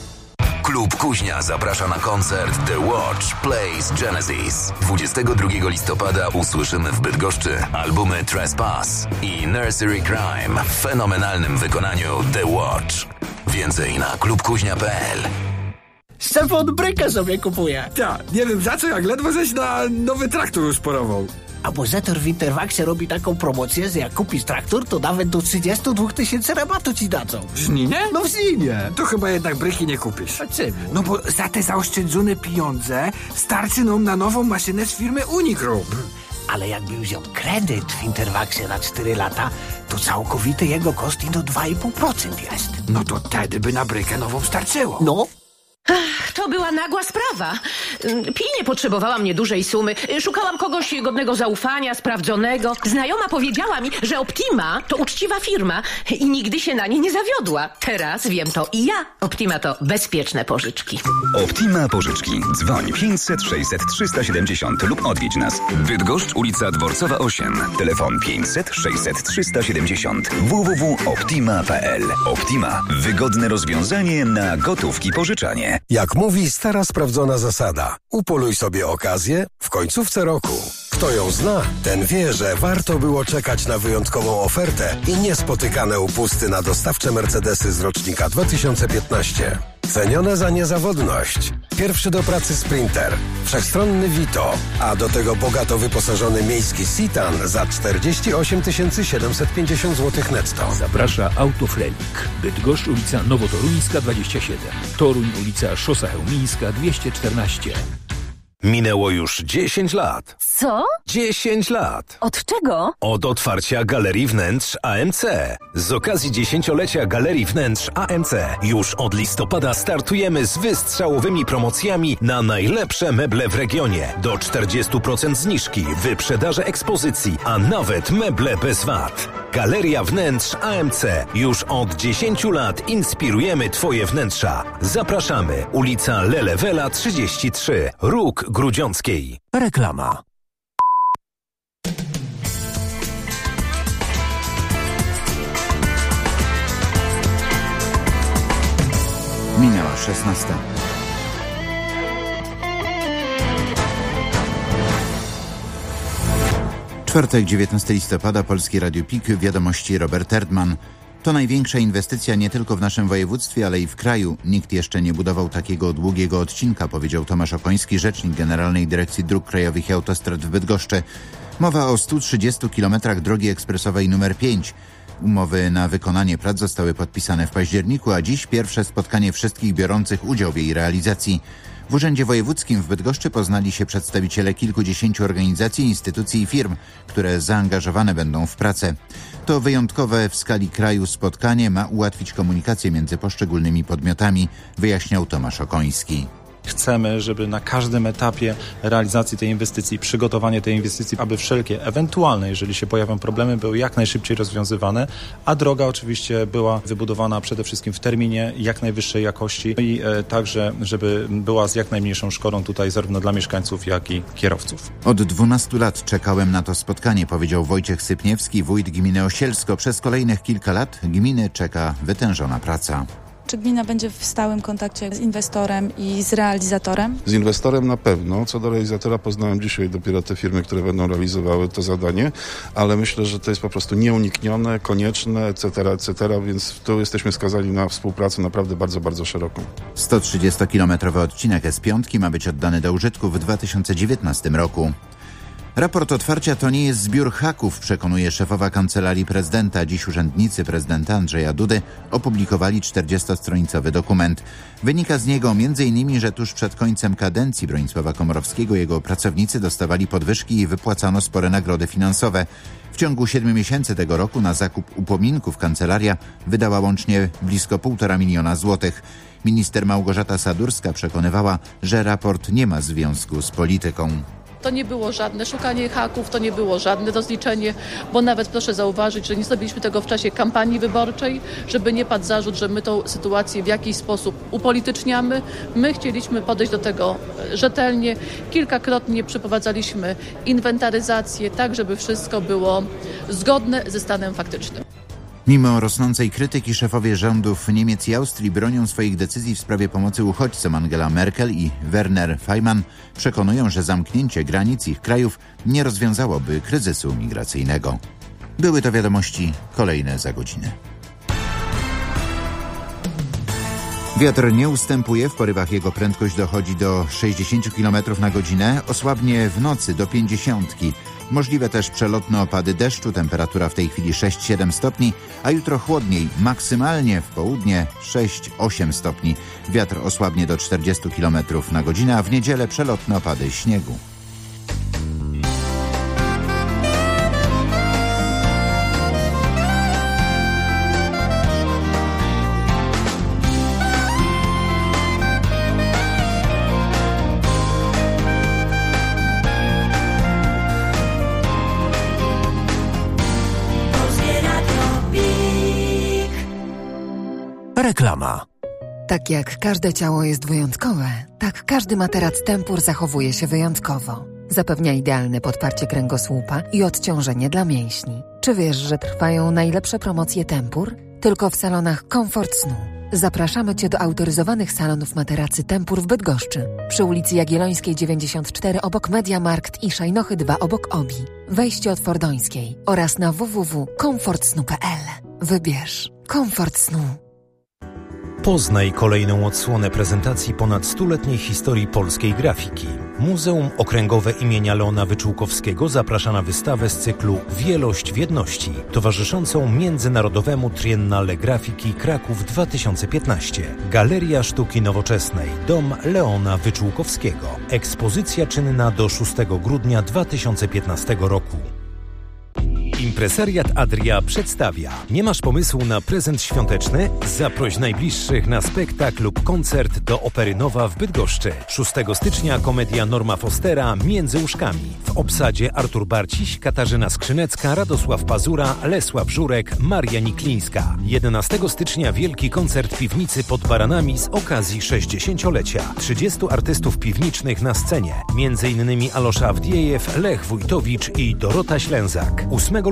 Klub Kuźnia zaprasza na koncert The Watch Plays Genesis. dwudziestego drugiego listopada usłyszymy w Bydgoszczy albumy Trespass i Nursery Crime w fenomenalnym wykonaniu The Watch. Więcej na klub kuźnia kropka p l. Stefan brykę sobie kupuje. Tak, nie wiem za co, jak ledwo żeś na nowy traktor już porował. A Bozetor w Interwaxie robi taką promocję, że jak kupisz traktor, to nawet do trzydzieści dwa tysięcy rabatu ci dadzą. W Żninie? No w Żninie. To chyba jednak bryki nie kupisz. A czemu? No bo za te zaoszczędzone pieniądze starczy nam na nową maszynę z firmy Unicrop. Ale jakby wziął kredyt w Interwaxie na cztery lata, to całkowity jego koszt i do dwa i pół procent jest. No to wtedy by na brykę nową starczyło. No. Ach, to była nagła sprawa. Pilnie potrzebowała mnie dużej sumy. Szukałam kogoś godnego zaufania, sprawdzonego. Znajoma powiedziała mi, że Optima to uczciwa firma i nigdy się na niej nie zawiodła. Teraz wiem to i ja. Optima to bezpieczne pożyczki. Optima Pożyczki. Dzwoń pięćset sześćset trzysta siedemdziesiąt lub odwiedź nas. Bydgoszcz, ulica Dworcowa osiem. Telefon pięćset sześćset trzysta siedemdziesiąt. w w w kropka optima kropka p l. Optima. Wygodne rozwiązanie na gotówki pożyczanie. Jak mówi stara sprawdzona zasada, upoluj sobie okazję w końcówce roku. Kto ją zna, ten wie, że warto było czekać na wyjątkową ofertę i niespotykane upusty na dostawcze Mercedesy z rocznika dwa tysiące piętnaście. Cenione za niezawodność. Pierwszy do pracy Sprinter, wszechstronny Vito, a do tego bogato wyposażony miejski Citan za czterdzieści osiem tysięcy siedemset pięćdziesiąt złotych netto. Zaprasza Autofrenik. Bydgoszcz, ulica Nowotoruńska dwadzieścia siedem. Toruń, ulica Szosa Chełmińska dwieście czternaście. Minęło już dziesięć lat. Co? dziesięć lat. Od czego? Od otwarcia Galerii Wnętrz A M C. Z okazji dziesięciolecia Galerii Wnętrz A M C już od listopada startujemy z wystrzałowymi promocjami na najlepsze meble w regionie. Do czterdzieści procent zniżki, wyprzedaże ekspozycji, a nawet meble bez V A T. Galeria Wnętrz A M C. Już od dziesięciu lat inspirujemy Twoje wnętrza. Zapraszamy. Ulica Lelewela trzydzieści trzy. Róg Grudziąckiej. Reklama. Minęła szesnasta. Czwartek, dziewiętnastego listopada, Polskie Radio P I K, wiadomości Robert Erdman. To największa inwestycja nie tylko w naszym województwie, ale i w kraju. Nikt jeszcze nie budował takiego długiego odcinka, powiedział Tomasz Okoński, rzecznik Generalnej Dyrekcji Dróg Krajowych i Autostrad w Bydgoszczy. Mowa o stu trzydziestu kilometrach drogi ekspresowej numer pięć. Umowy na wykonanie prac zostały podpisane w październiku, a dziś pierwsze spotkanie wszystkich biorących udział w jej realizacji. W Urzędzie Wojewódzkim w Bydgoszczy poznali się przedstawiciele kilkudziesięciu organizacji, instytucji i firm, które zaangażowane będą w pracę. To wyjątkowe w skali kraju spotkanie ma ułatwić komunikację między poszczególnymi podmiotami, wyjaśniał Tomasz Okoński. Chcemy, żeby na każdym etapie realizacji tej inwestycji, przygotowanie tej inwestycji, aby wszelkie ewentualne, jeżeli się pojawią problemy, były jak najszybciej rozwiązywane, a droga oczywiście była wybudowana przede wszystkim w terminie jak najwyższej jakości i e, także, żeby była z jak najmniejszą szkodą tutaj zarówno dla mieszkańców, jak i kierowców. Od dwunastu lat czekałem na to spotkanie, powiedział Wojciech Sypniewski, wójt gminy Osielsko. Przez kolejnych kilka lat gminy czeka wytężona praca. Czy gmina będzie w stałym kontakcie z inwestorem i z realizatorem? Z inwestorem na pewno. Co do realizatora poznałem dzisiaj dopiero te firmy, które będą realizowały to zadanie, ale myślę, że to jest po prostu nieuniknione, konieczne, et cetera, et cetera, więc tu jesteśmy skazani na współpracę naprawdę bardzo, bardzo szeroką. sto trzydziestokilometrowy odcinek S pięć ma być oddany do użytku w dwa tysiące dziewiętnastym roku. Raport otwarcia to nie jest zbiór haków, przekonuje szefowa Kancelarii Prezydenta. Dziś urzędnicy prezydenta Andrzeja Dudy opublikowali czterdziestostronicowy dokument. Wynika z niego między innymi, że tuż przed końcem kadencji Bronisława Komorowskiego jego pracownicy dostawali podwyżki i wypłacano spore nagrody finansowe. W ciągu siedmiu miesięcy tego roku na zakup upominków kancelaria wydała łącznie blisko półtora miliona złotych. Minister Małgorzata Sadurska przekonywała, że raport nie ma związku z polityką. To nie było żadne szukanie haków, to nie było żadne rozliczenie, bo nawet proszę zauważyć, że nie zrobiliśmy tego w czasie kampanii wyborczej, żeby nie padł zarzut, że my tą sytuację w jakiś sposób upolityczniamy. My chcieliśmy podejść do tego rzetelnie. Kilkakrotnie przeprowadzaliśmy inwentaryzację, tak żeby wszystko było zgodne ze stanem faktycznym. Mimo rosnącej krytyki szefowie rządów Niemiec i Austrii bronią swoich decyzji w sprawie pomocy uchodźcom. Angela Merkel i Werner Faymann przekonują, że zamknięcie granic ich krajów nie rozwiązałoby kryzysu migracyjnego. Były to wiadomości, kolejne za godzinę. Wiatr nie ustępuje, w porywach jego prędkość dochodzi do sześćdziesięciu kilometrów na godzinę, osłabnie w nocy do pięćdziesiątki. Możliwe też przelotne opady deszczu, temperatura w tej chwili sześć siedem stopni, a jutro chłodniej, maksymalnie w południe sześć osiem stopni. Wiatr osłabnie do czterdziestu kilometrów na godzinę, a w niedzielę przelotne opady śniegu. Reklama. Tak jak każde ciało jest wyjątkowe, tak każdy materac Tempur zachowuje się wyjątkowo. Zapewnia idealne podparcie kręgosłupa i odciążenie dla mięśni. Czy wiesz, że trwają najlepsze promocje Tempur? Tylko w salonach Comfort Snu. Zapraszamy Cię do autoryzowanych salonów materacy Tempur w Bydgoszczy. Przy ulicy Jagiellońskiej dziewięćdziesiąt cztery obok Mediamarkt i Szajnochy dwa obok Obi. Wejście od Fordońskiej oraz na w w w kropka comfort snu kropka p l. Wybierz Comfort Snu. Poznaj kolejną odsłonę prezentacji ponad stuletniej historii polskiej grafiki. Muzeum Okręgowe imienia Leona Wyczółkowskiego zaprasza na wystawę z cyklu Wielość w jedności, towarzyszącą Międzynarodowemu Triennale Grafiki Kraków dwa tysiące piętnaście. Galeria Sztuki Nowoczesnej, Dom Leona Wyczółkowskiego. Ekspozycja czynna do szóstego grudnia dwa tysiące piętnastego roku. Impresariat Adria przedstawia. Nie masz pomysłu na prezent świąteczny? Zaproś najbliższych na spektakl lub koncert do Opery Nowa w Bydgoszczy. szóstego stycznia komedia Norma Fostera Między łóżkami. W obsadzie Artur Barciś, Katarzyna Skrzynecka, Radosław Pazura, Lesław Żurek, Maria Niklińska. jedenastego stycznia wielki koncert piwnicy pod Baranami z okazji sześćdziesięciolecia. trzydziestu artystów piwniczych na scenie. Między innymi Alosza Awdiejew, Lech Wójtowicz i Dorota Ślęzak. ósmego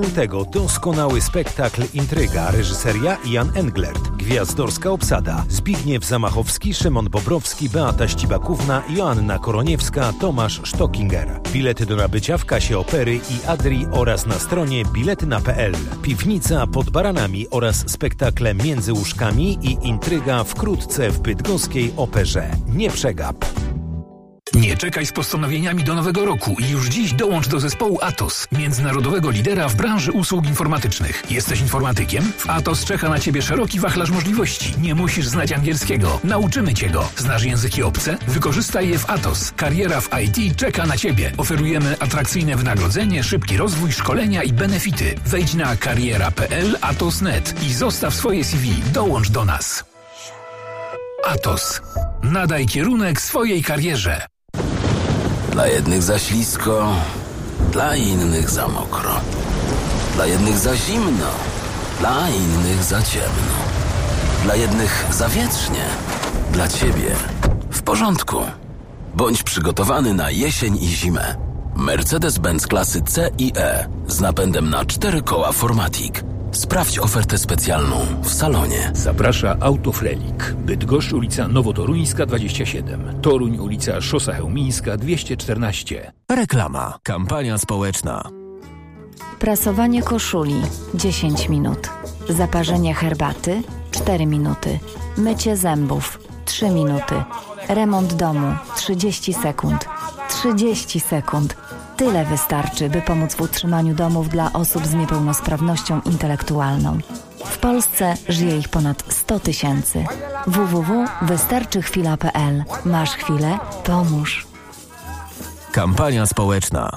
lutego doskonały spektakl Intryga, reżyseria Jan Englert, gwiazdorska obsada Zbigniew Zamachowski, Szymon Bobrowski, Beata Ścibakówna, Joanna Koroniewska, Tomasz Stockinger. Bilety do nabycia w kasie Opery i Adrii oraz na stronie biletyna kropka p l. Piwnica pod Baranami oraz spektakle Między łóżkami i Intryga wkrótce w bydgoskiej Operze. Nie przegap. Nie czekaj z postanowieniami do nowego roku i już dziś dołącz do zespołu Atos, międzynarodowego lidera w branży usług informatycznych. Jesteś informatykiem? W Atos czeka na Ciebie szeroki wachlarz możliwości. Nie musisz znać angielskiego. Nauczymy Cię go. Znasz języki obce? Wykorzystaj je w Atos. Kariera w I T czeka na Ciebie. Oferujemy atrakcyjne wynagrodzenie, szybki rozwój, szkolenia i benefity. Wejdź na kariera kropka p l atos kropka net i zostaw swoje C V. Dołącz do nas. Atos. Nadaj kierunek swojej karierze. Dla jednych za ślisko, dla innych za mokro. Dla jednych za zimno, dla innych za ciemno. Dla jednych za wietrznie, dla Ciebie w porządku. Bądź przygotowany na jesień i zimę. Mercedes-Benz klasy C i E z napędem na cztery koła Formatic. Sprawdź ofertę specjalną w salonie. Zaprasza Autofrelik. Bydgoszcz, ulica Nowotoruńska dwadzieścia siedem. Toruń, ulica Szosa Chełmińska dwieście czternaście. Reklama. Kampania społeczna. Prasowanie koszuli dziesięć minut. Zaparzenie herbaty cztery minuty. Mycie zębów trzy minuty. Remont domu trzydzieści sekund. trzydzieści sekund. Tyle wystarczy, by pomóc w utrzymaniu domów dla osób z niepełnosprawnością intelektualną. W Polsce żyje ich ponad sto tysięcy. w w w kropka wystarczy chwila kropka p l. Masz chwilę? Pomóż. Kampania społeczna.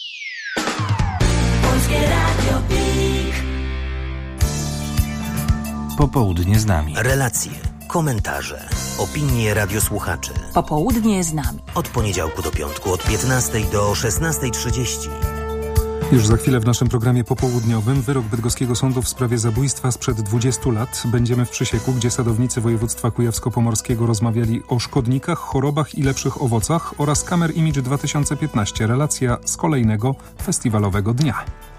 Popołudnie z nami. Relacje, komentarze, opinie radiosłuchaczy. Popołudnie z nami. Od poniedziałku do piątku od piętnastej do szesnastej trzydzieści. Już za chwilę w naszym programie popołudniowym wyrok bydgoskiego sądu w sprawie zabójstwa sprzed dwudziestu lat. Będziemy w Przysieku, gdzie sadownicy województwa kujawsko-pomorskiego rozmawiali o szkodnikach, chorobach i lepszych owocach oraz Kamer Image dwa tysiące piętnaście. Relacja z kolejnego festiwalowego dnia.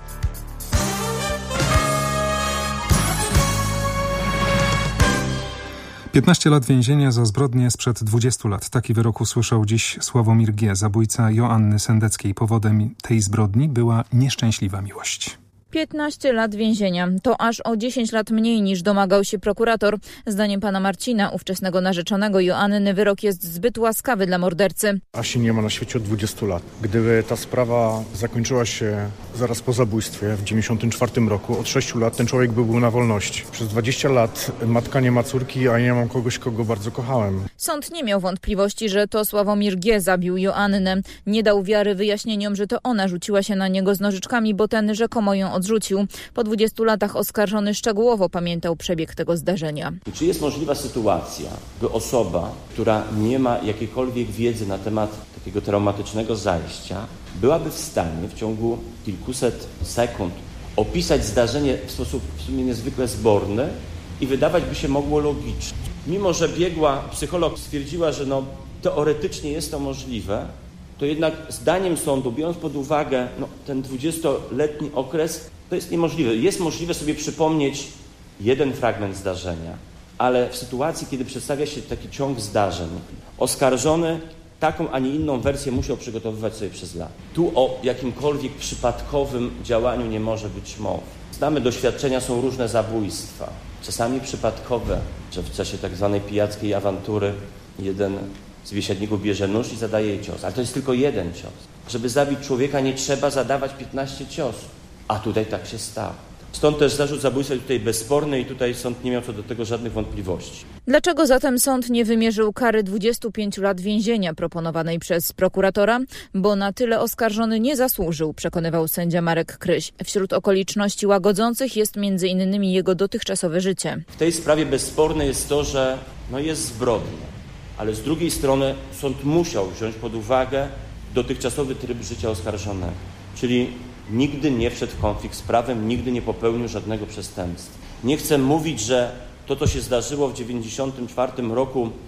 piętnaście lat więzienia za zbrodnie sprzed dwudziestu lat. Taki wyrok usłyszał dziś Sławomir G., zabójca Joanny Sendeckiej. Powodem tej zbrodni była nieszczęśliwa miłość. piętnaście lat więzienia. To aż o dziesięć lat mniej niż domagał się prokurator. Zdaniem pana Marcina, ówczesnego narzeczonego Joanny, wyrok jest zbyt łaskawy dla mordercy. Asi nie ma na świecie od dwudziestu lat. Gdyby ta sprawa zakończyła się zaraz po zabójstwie w dziewięćdziesiątym czwartym roku, od sześciu lat ten człowiek byłby na wolności. Przez dwadzieścia lat matka nie ma córki, a ja mam kogoś, kogo bardzo kochałem. Sąd nie miał wątpliwości, że to Sławomir G. zabił Joannę. Nie dał wiary wyjaśnieniom, że to ona rzuciła się na niego z nożyczkami, bo ten rzekomo ją odrzucił. Po dwudziestu latach oskarżony szczegółowo pamiętał przebieg tego zdarzenia. Czy jest możliwa sytuacja, by osoba, która nie ma jakiejkolwiek wiedzy na temat takiego traumatycznego zajścia, byłaby w stanie w ciągu kilkuset sekund opisać zdarzenie w sposób w sumie niezwykle zborny i wydawać by się mogło logiczne. Mimo że biegła psycholog stwierdziła, że no, teoretycznie jest to możliwe, to jednak zdaniem sądu, biorąc pod uwagę no, ten dwudziestoletni okres, to jest niemożliwe. Jest możliwe sobie przypomnieć jeden fragment zdarzenia, ale w sytuacji, kiedy przedstawia się taki ciąg zdarzeń, oskarżony taką, a nie inną wersję musiał przygotowywać sobie przez lata. Tu o jakimkolwiek przypadkowym działaniu nie może być mowy. Znamy doświadczenia, są różne zabójstwa, czasami przypadkowe, że w czasie tak zwanej pijackiej awantury jeden z biesiadników bierze nóż i zadaje jej cios. Ale to jest tylko jeden cios. Żeby zabić człowieka, nie trzeba zadawać piętnastu ciosów. A tutaj tak się stało. Stąd też zarzut zabójstwa jest tutaj bezsporny i tutaj sąd nie miał co do tego żadnych wątpliwości. Dlaczego zatem sąd nie wymierzył kary dwudziestu pięciu lat więzienia proponowanej przez prokuratora? Bo na tyle oskarżony nie zasłużył, przekonywał sędzia Marek Kryś. Wśród okoliczności łagodzących jest między innymi jego dotychczasowe życie. W tej sprawie bezsporne jest to, że no jest zbrodnia. Ale z drugiej strony sąd musiał wziąć pod uwagę dotychczasowy tryb życia oskarżonego. Czyli nigdy nie wszedł w konflikt z prawem, nigdy nie popełnił żadnego przestępstwa. Nie chcę mówić, że to, co się zdarzyło w dziewięćdziesiątym czwartym roku,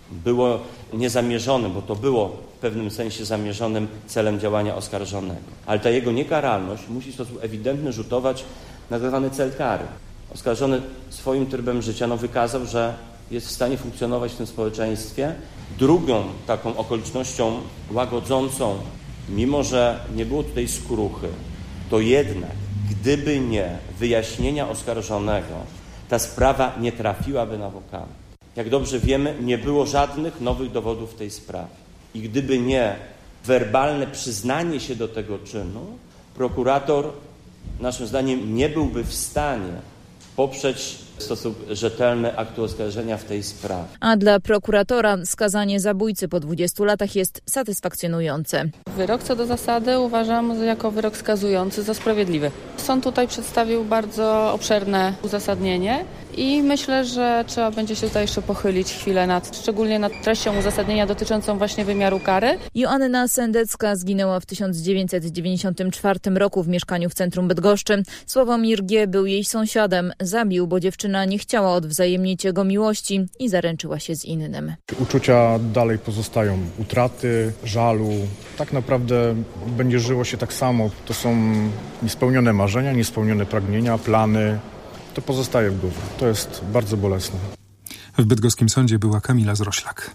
było niezamierzonym, bo to było w pewnym sensie zamierzonym celem działania oskarżonego. Ale ta jego niekaralność musi w sposób ewidentny rzutować na tak zwany cel kary. Oskarżony swoim trybem życia no, wykazał, że jest w stanie funkcjonować w tym społeczeństwie. Drugą taką okolicznością łagodzącą, mimo że nie było tutaj skruchy, to jednak, gdyby nie wyjaśnienia oskarżonego, ta sprawa nie trafiłaby na wokalę. Jak dobrze wiemy, nie było żadnych nowych dowodów w tej sprawie. I gdyby nie werbalne przyznanie się do tego czynu, prokurator, naszym zdaniem, nie byłby w stanie poprzeć w sposób rzetelny aktu oskarżenia w tej sprawie. A dla prokuratora skazanie zabójcy po dwudziestu latach jest satysfakcjonujące. Wyrok co do zasady uważam jako wyrok skazujący za sprawiedliwy. Sąd tutaj przedstawił bardzo obszerne uzasadnienie i myślę, że trzeba będzie się tutaj jeszcze pochylić chwilę nad, szczególnie nad treścią uzasadnienia dotyczącą właśnie wymiaru kary. Joanna Sendecka zginęła w tysiąc dziewięćset dziewięćdziesiątym czwartym roku w mieszkaniu w centrum Bydgoszczy. Sławomir G. był jej sąsiadem. Zabił, bo dziewczyna nie chciała odwzajemnić jego miłości i zaręczyła się z innym. Uczucia dalej pozostają. Utraty, żalu. Tak naprawdę będzie żyło się tak samo. To są niespełnione marzenia, niespełnione pragnienia, plany. To pozostaje w głowie. To jest bardzo bolesne. W bydgoskim sądzie była Kamila Zroślak.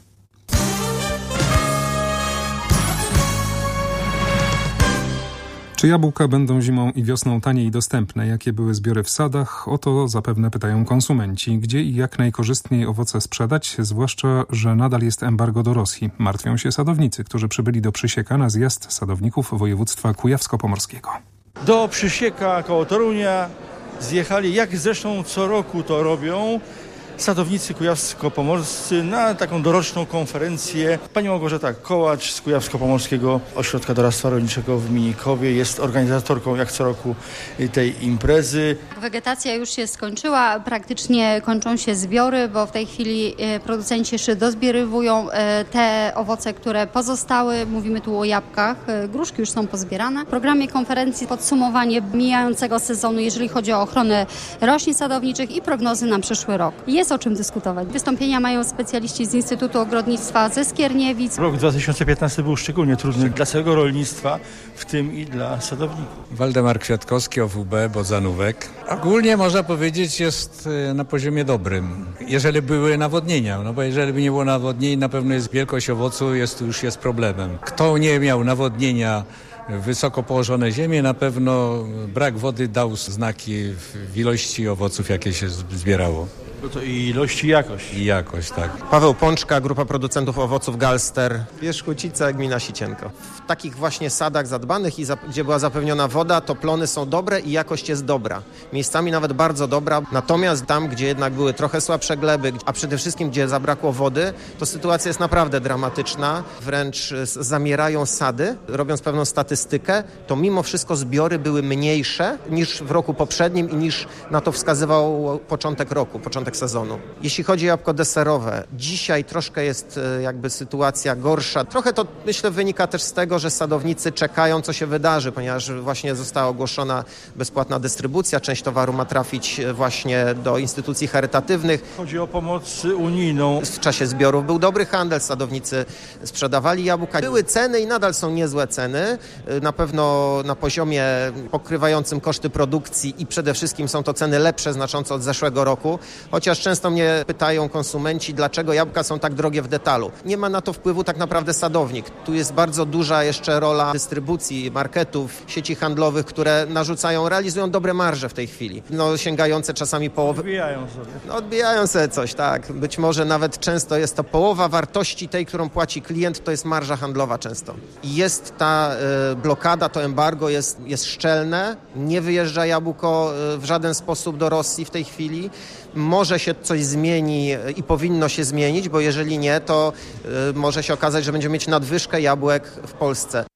Czy jabłka będą zimą i wiosną tanie i dostępne? Jakie były zbiory w sadach? O to zapewne pytają konsumenci. Gdzie i jak najkorzystniej owoce sprzedać? Zwłaszcza, że nadal jest embargo do Rosji. Martwią się sadownicy, którzy przybyli do Przysieka na zjazd sadowników województwa kujawsko-pomorskiego. Do Przysieka koło Torunia zjechali, jak zresztą co roku to robią, sadownicy kujawsko-pomorscy na taką doroczną konferencję. Pani Małgorzata Kołacz z Kujawsko-Pomorskiego Ośrodka Doradztwa Rolniczego w Minikowie jest organizatorką jak co roku tej imprezy. Wegetacja już się skończyła, praktycznie kończą się zbiory, bo w tej chwili producenci jeszcze dozbierowują te owoce, które pozostały. Mówimy tu o jabłkach, gruszki już są pozbierane. W programie konferencji podsumowanie mijającego sezonu, jeżeli chodzi o ochronę roślin sadowniczych i prognozy na przyszły rok. Jest o czym dyskutować. Wystąpienia mają specjaliści z Instytutu Ogrodnictwa ze Skierniewic. Rok dwa tysiące piętnasty był szczególnie trudny dla całego rolnictwa, w tym i dla sadowników. Waldemar Kwiatkowski, O W B, Bodzanówek. Ogólnie można powiedzieć jest na poziomie dobrym, jeżeli były nawodnienia. No bo jeżeli by nie było nawodnień, na pewno jest wielkość owocu jest, już jest problemem. Kto nie miał nawodnienia, wysoko położone ziemie, na pewno brak wody dał znaki w ilości owoców, jakie się zbierało. No to i ilość i jakość. I jakość, tak. Paweł Pączka, grupa producentów owoców Galster, Wierzchłocice, gmina Sicienko. W takich właśnie sadach zadbanych, i za, gdzie była zapewniona woda, to plony są dobre i jakość jest dobra. Miejscami nawet bardzo dobra. Natomiast tam, gdzie jednak były trochę słabsze gleby, a przede wszystkim gdzie zabrakło wody, to sytuacja jest naprawdę dramatyczna. Wręcz zamierają sady. Robiąc pewną statystykę, to mimo wszystko zbiory były mniejsze niż w roku poprzednim i niż na to wskazywał początek roku, początek sezonu. Jeśli chodzi o jabłko deserowe, dzisiaj troszkę jest jakby sytuacja gorsza. Trochę to, myślę, wynika też z tego, że sadownicy czekają, co się wydarzy, ponieważ właśnie została ogłoszona bezpłatna dystrybucja. Część towaru ma trafić właśnie do instytucji charytatywnych. Chodzi o pomoc unijną. W czasie zbiorów był dobry handel, sadownicy sprzedawali jabłka. Były ceny i nadal są niezłe ceny. Na pewno na poziomie pokrywającym koszty produkcji i przede wszystkim są to ceny lepsze znacząco od zeszłego roku. Chociaż często mnie pytają konsumenci, dlaczego jabłka są tak drogie w detalu. Nie ma na to wpływu tak naprawdę sadownik. Tu jest bardzo duża jeszcze rola dystrybucji, marketów, sieci handlowych, które narzucają, realizują dobre marże w tej chwili. No, sięgające czasami połowy. Odbijają sobie. No, odbijają sobie coś, tak. Być może nawet często jest to połowa wartości tej, którą płaci klient, to jest marża handlowa często. I jest ta y, blokada, to embargo jest, jest szczelne. Nie wyjeżdża jabłko y, w żaden sposób do Rosji w tej chwili. Może się coś zmieni i powinno się zmienić, bo jeżeli nie, to y, może się okazać, że będziemy mieć nadwyżkę jabłek w Polsce.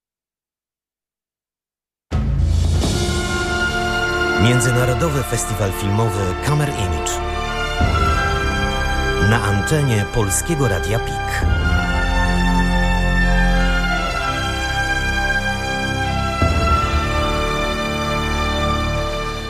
Międzynarodowy Festiwal Filmowy Camera Image na antenie Polskiego Radia PiK.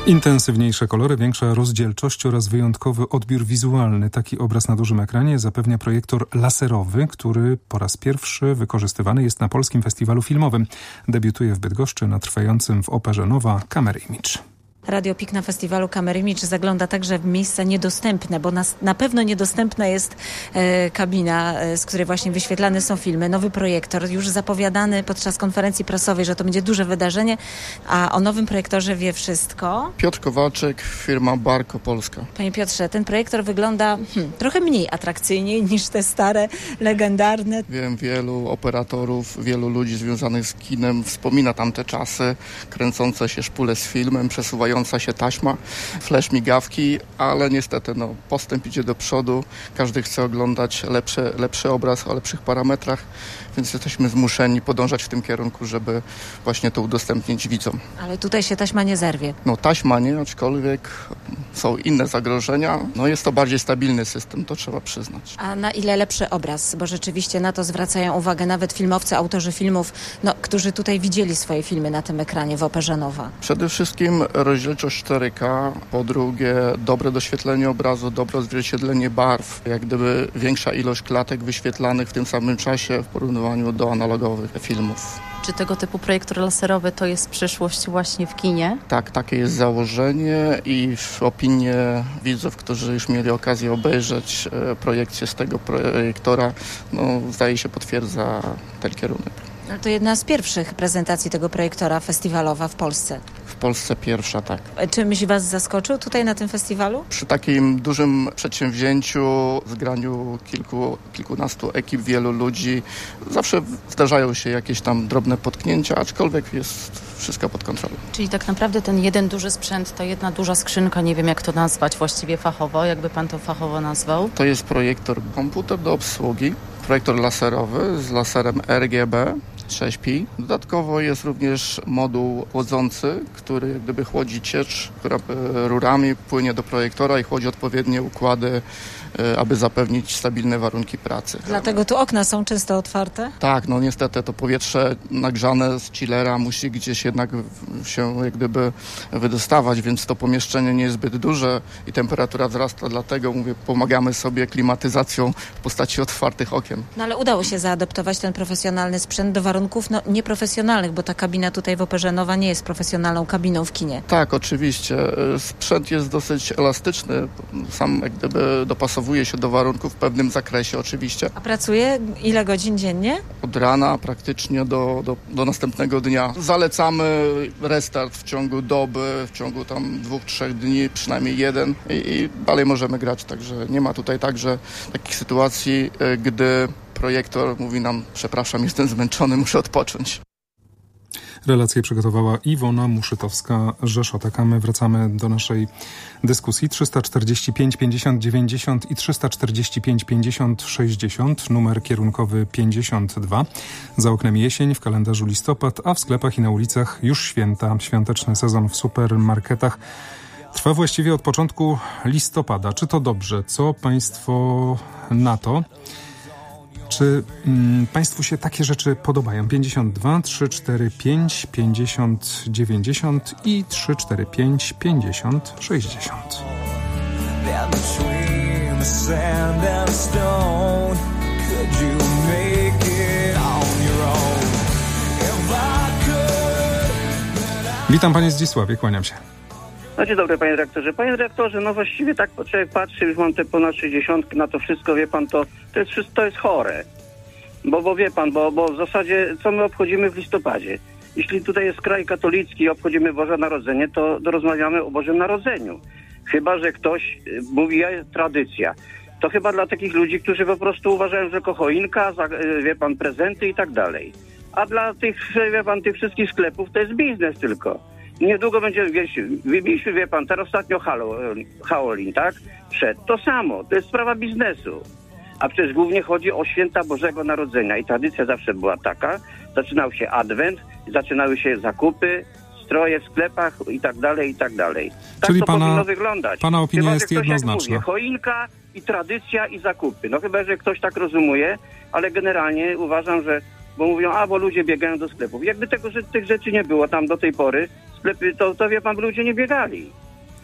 Intensywniejsze kolory, większa rozdzielczość oraz wyjątkowy odbiór wizualny. Taki obraz na dużym ekranie zapewnia projektor laserowy, który po raz pierwszy wykorzystywany jest na Polskim Festiwalu Filmowym. Debiutuje w Bydgoszczy na trwającym w Operze Nowa Camera Image. Radio P I K na festiwalu Camera Image zagląda także w miejsca niedostępne, bo nas, na pewno niedostępna jest e, kabina, e, z której właśnie wyświetlane są filmy. Nowy projektor, już zapowiadany podczas konferencji prasowej, że to będzie duże wydarzenie, a o nowym projektorze wie wszystko. Piotr Kowalczyk, firma Barco Polska. Panie Piotrze, ten projektor wygląda hmm, trochę mniej atrakcyjnie niż te stare, legendarne. Wiem, wielu operatorów, wielu ludzi związanych z kinem wspomina tamte czasy, kręcące się szpule z filmem, przesuwające się taśma, flash migawki, ale niestety no, postęp idzie do przodu. Każdy chce oglądać lepszy, lepszy obraz o lepszych parametrach, więc jesteśmy zmuszeni podążać w tym kierunku, żeby właśnie to udostępnić widzom. Ale tutaj się taśma nie zerwie. No taśma nie, aczkolwiek są inne zagrożenia. No jest to bardziej stabilny system, to trzeba przyznać. A na ile lepszy obraz? Bo rzeczywiście na to zwracają uwagę nawet filmowcy, autorzy filmów, no, którzy tutaj widzieli swoje filmy na tym ekranie w Operze Nowa. Przede wszystkim rozdzielczość cztery K, po drugie dobre doświetlenie obrazu, dobre odzwierciedlenie barw, jak gdyby większa ilość klatek wyświetlanych w tym samym czasie w porównaniu do analogowych filmów. Czy tego typu projektor laserowy to jest przyszłość właśnie w kinie? Tak, takie jest założenie i opinie widzów, którzy już mieli okazję obejrzeć projekcję z tego projektora, no zdaje się potwierdza ten kierunek. Ale to jedna z pierwszych prezentacji tego projektora festiwalowa w Polsce. W Polsce pierwsza, tak. Czymś was zaskoczył tutaj na tym festiwalu? Przy takim dużym przedsięwzięciu, zgraniu kilku, kilkunastu ekip, wielu ludzi, zawsze zdarzają się jakieś tam drobne potknięcia, aczkolwiek jest wszystko pod kontrolą. Czyli tak naprawdę ten jeden duży sprzęt, ta jedna duża skrzynka, nie wiem jak to nazwać właściwie fachowo, jakby pan to fachowo nazwał? To jest projektor komputer do obsługi, projektor laserowy z laserem R G B. sześć pi. Dodatkowo jest również moduł chłodzący, który jak gdyby chłodzi ciecz, która rurami płynie do projektora i chłodzi odpowiednie układy, aby zapewnić stabilne warunki pracy. Dlatego tu okna są często otwarte? Tak, no niestety to powietrze nagrzane z chillera musi gdzieś jednak się jak gdyby wydostawać, więc to pomieszczenie nie jest zbyt duże i temperatura wzrasta, dlatego mówię, pomagamy sobie klimatyzacją w postaci otwartych okien. No ale udało się zaadaptować ten profesjonalny sprzęt do warunków no, nieprofesjonalnych, bo ta kabina tutaj w Operze Nowa nie jest profesjonalną kabiną w kinie. Tak, oczywiście. Sprzęt jest dosyć elastyczny, sam jak gdyby dopasowuje się do warunków w pewnym zakresie oczywiście. A pracuje ile godzin dziennie? Od rana praktycznie do, do, do następnego dnia. Zalecamy restart w ciągu doby, w ciągu tam dwóch, trzech dni, przynajmniej jeden i, i dalej możemy grać, także nie ma tutaj także takich sytuacji, gdy projektor mówi nam, przepraszam, jestem zmęczony, muszę odpocząć. Relację przygotowała Iwona Muszytowska-Rzeszota. A my wracamy do naszej dyskusji. trzysta czterdzieści pięć pięćdziesiąt dziewięćdziesiąt i trzysta czterdzieści pięć pięćdziesiąt sześćdziesiąt, numer kierunkowy pięćdziesiąt dwa. Za oknem jesień, w kalendarzu listopad, a w sklepach i na ulicach już święta. Świąteczny sezon w supermarketach trwa właściwie od początku listopada. Czy to dobrze? Co państwo na to? Czy mm, państwu się takie rzeczy podobają? pięćdziesiąt dwa, trzysta czterdzieści pięć, pięćdziesiąt dziewięćdziesiąt i trzysta czterdzieści pięć, pięćdziesiąt sześćdziesiąt. Witam panie Zdzisławie, kłaniam się. No dzień dobry panie dyrektorze. Panie dyrektorze, no właściwie tak człowiek patrzy, już mam te ponad sześćdziesiąt na to wszystko, wie pan, to, to jest wszystko, to jest chore. Bo, bo wie pan, bo, bo w zasadzie co my obchodzimy w listopadzie? Jeśli tutaj jest kraj katolicki i obchodzimy Boże Narodzenie, to, to rozmawiamy o Bożym Narodzeniu. Chyba że ktoś mówi, ja jest tradycja. To chyba dla takich ludzi, którzy po prostu uważają, że choinka, wie pan, prezenty i tak dalej. A dla tych, wie pan, tych wszystkich sklepów to jest biznes tylko. Niedługo będzie, mieliśmy, wie pan, teraz ostatnio Halloween, tak? Przed. To samo, to jest sprawa biznesu. A przecież głównie chodzi o święta Bożego Narodzenia i tradycja zawsze była taka. Zaczynał się adwent, zaczynały się zakupy, stroje w sklepach i tak dalej, i tak dalej. Tak Czyli to pana, powinno wyglądać. Pana opinia chyba, jest jednoznaczna. Mówi, choinka i tradycja i zakupy. No chyba, że ktoś tak rozumuje, ale generalnie uważam, że bo mówią, a bo ludzie biegają do sklepów. Jakby tego, że tych rzeczy nie było tam do tej pory, sklepy, to, to wie pan, ludzie nie biegali.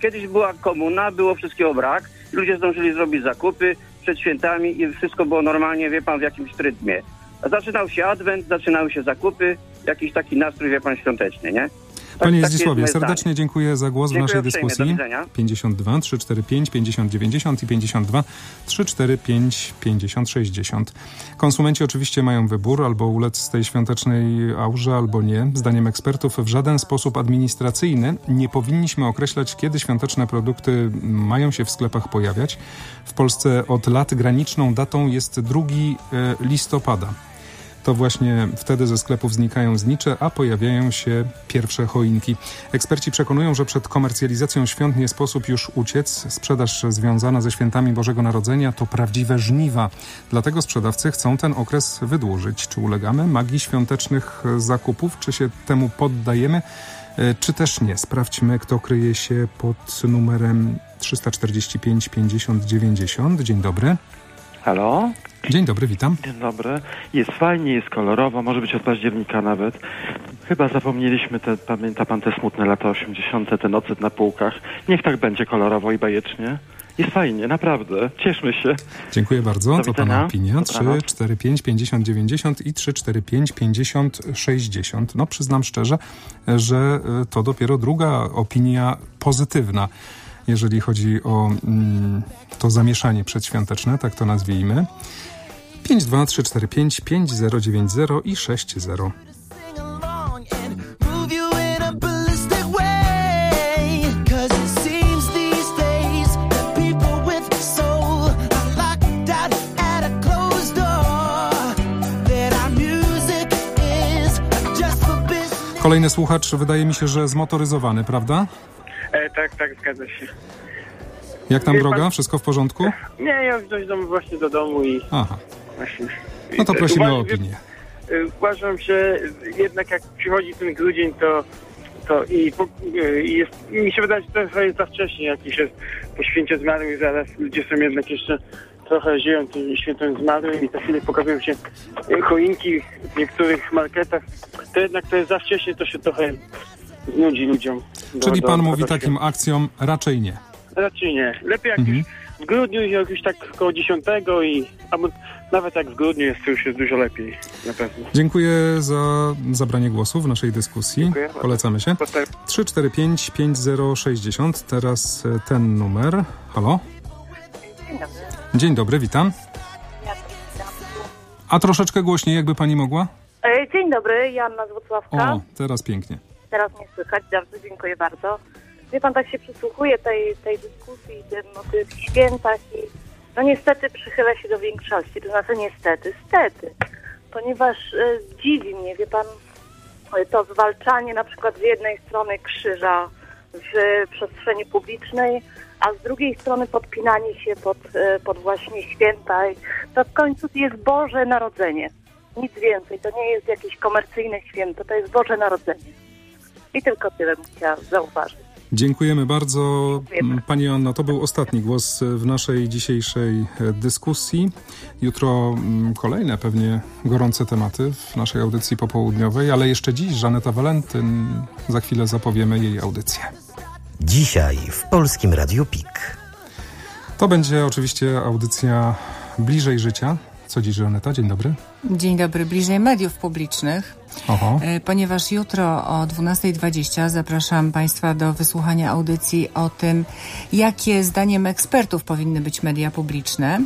Kiedyś była komuna, było wszystkiego brak, ludzie zdążyli zrobić zakupy przed świętami i wszystko było normalnie, wie pan, w jakimś rytmie. Zaczynał się adwent, zaczynały się zakupy, jakiś taki nastrój, wie pan, świąteczny, nie? Tak, Panie tak Zdzisławie, serdecznie dziękuję za głos dziękuję w naszej uprzejmie, dyskusji. do widzenia. pięćdziesiąt dwa trzysta czterdzieści pięć pięćdziesiąt dziewięćdziesiąt i pięćdziesiąt dwa trzysta czterdzieści pięć pięćdziesiąt sześćdziesiąt. Konsumenci oczywiście mają wybór, albo ulec tej świątecznej aurze, albo nie. Zdaniem ekspertów w żaden sposób administracyjny nie powinniśmy określać, kiedy świąteczne produkty mają się w sklepach pojawiać. W Polsce od lat graniczną datą jest drugiego listopada. To właśnie wtedy ze sklepów znikają znicze, a pojawiają się pierwsze choinki. Eksperci przekonują, że przed komercjalizacją świąt nie sposób już uciec. Sprzedaż związana ze świętami Bożego Narodzenia to prawdziwe żniwa. Dlatego sprzedawcy chcą ten okres wydłużyć. Czy ulegamy magii świątecznych zakupów? Czy się temu poddajemy? Czy też nie? Sprawdźmy, kto kryje się pod numerem trzysta czterdzieści pięć pięćdziesiąt dziewięćdziesiąt. Dzień dobry. Halo? Dzień dobry, witam. Dzień dobry. Jest fajnie, jest kolorowo, może być od października nawet. Chyba zapomnieliśmy, te, pamięta pan te smutne lata osiemdziesiąte, te noce na półkach. Niech tak będzie kolorowo i bajecznie. Jest fajnie, naprawdę. Cieszmy się. Dziękuję bardzo. Do to widzenia. pana opinia. Dobranoc. trzy cztery pięć pięćdziesiąt dziewięćdziesiąt i trzy cztery pięć pięćdziesiąt sześćdziesiąt. No przyznam szczerze, że to dopiero druga opinia pozytywna, jeżeli chodzi o mm, to zamieszanie przedświąteczne, tak to nazwijmy. pięć dwa trzy cztery pięć pięć zero dziewięć zero i sześć zero. Kolejny słuchacz, wydaje mi się, że zmotoryzowany, prawda? E, tak, tak, zgadza się. Jak tam Wie droga? pan- Wszystko w porządku? Nie, ja już dość właśnie do domu i Aha. właśnie... No to i- prosimy o uważam, opinię. że- Uważam, że jednak jak przychodzi ten grudzień, to, to i, po- i jest, mi się wydaje, że to trochę jest za wcześnie, jak już jest po święcie zmarłych, zaraz ludzie są jednak jeszcze trochę żyją tym świętem zmarłym i za chwilę pokazują się choinki w niektórych marketach. To jednak to jest za wcześnie, to się trochę znudzi ludziom. do- Czyli do- pan do- mówi do takim akcjom raczej nie. Raczej nie. Lepiej jak Mhm. już w grudniu, jak już tak koło dziesiątego i albo nawet jak w grudniu jest, to już jest dużo lepiej, na pewno. Dziękuję za zabranie głosu w naszej dyskusji. Dziękuję. Polecamy się. trzy cztery pięć pięć zero sześćdziesiąt. Teraz e, ten numer. Halo? Dzień dobry. Dzień dobry, witam. A troszeczkę głośniej, jakby pani mogła? E, Dzień dobry, Joanna z Włocławka. O, teraz pięknie. Teraz mnie słychać, dobrze, dziękuję bardzo. Wie pan, tak się przysłuchuje tej, tej dyskusji tym, o tych świętach i no niestety przychylę się do większości, to znaczy niestety, stety, ponieważ e, dziwi mnie, wie pan, e, to zwalczanie na przykład z jednej strony krzyża w przestrzeni publicznej, a z drugiej strony podpinanie się pod, e, pod właśnie święta. I to w końcu jest Boże Narodzenie. Nic więcej, to nie jest jakieś komercyjne święto, to jest Boże Narodzenie. I tylko tyle bym chciała zauważyć. Dziękujemy bardzo. Pani Joanno, to był ostatni głos w naszej dzisiejszej e, dyskusji. Jutro mm, kolejne pewnie gorące tematy w naszej audycji popołudniowej, ale jeszcze dziś Żaneta Walentyn. Za chwilę zapowiemy jej audycję. Dzisiaj w Polskim Radiu P I K. To będzie oczywiście audycja Bliżej Życia. Co dziś, Żaneta? Dzień dobry. Dzień dobry, bliżej mediów publicznych, Oho. e, ponieważ jutro o dwunasta dwadzieścia zapraszam Państwa do wysłuchania audycji o tym, jakie zdaniem ekspertów powinny być media publiczne,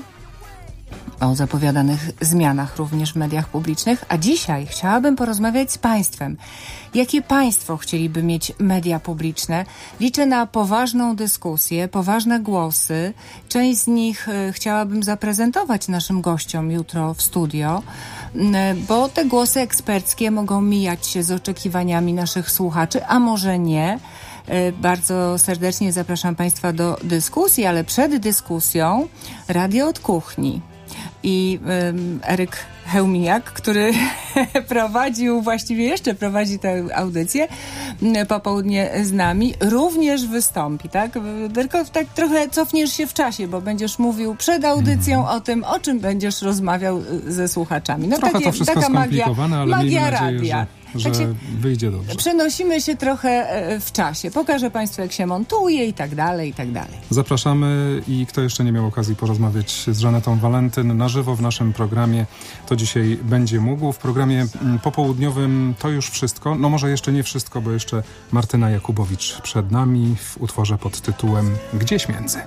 o zapowiadanych zmianach również w mediach publicznych, a dzisiaj chciałabym porozmawiać z Państwem. Jakie Państwo chcieliby mieć media publiczne? Liczę na poważną dyskusję, poważne głosy. Część z nich y, chciałabym zaprezentować naszym gościom jutro w studio, y, bo te głosy eksperckie mogą mijać się z oczekiwaniami naszych słuchaczy, a może nie. Y, bardzo serdecznie zapraszam Państwa do dyskusji, ale przed dyskusją Radio od Kuchni. I um, Eryk Hełminiak, który prowadził, właściwie jeszcze prowadzi tę audycję, popołudnie z nami, również wystąpi, tak? Tylko tak trochę cofniesz się w czasie, bo będziesz mówił przed audycją mm. o tym, o czym będziesz rozmawiał ze słuchaczami. No trochę takie, to wszystko taka magia, skomplikowane, ale magia miejmy nadzieję, radia. że że tak się wyjdzie dobrze. Przenosimy się trochę w czasie. Pokażę Państwu, jak się montuje i tak dalej, i tak dalej. Zapraszamy i kto jeszcze nie miał okazji porozmawiać z Żanetą Walentyn na żywo w naszym programie, to dzisiaj będzie mógł. W programie popołudniowym to już wszystko. No może jeszcze nie wszystko, bo jeszcze Martyna Jakubowicz przed nami w utworze pod tytułem Gdzieś między.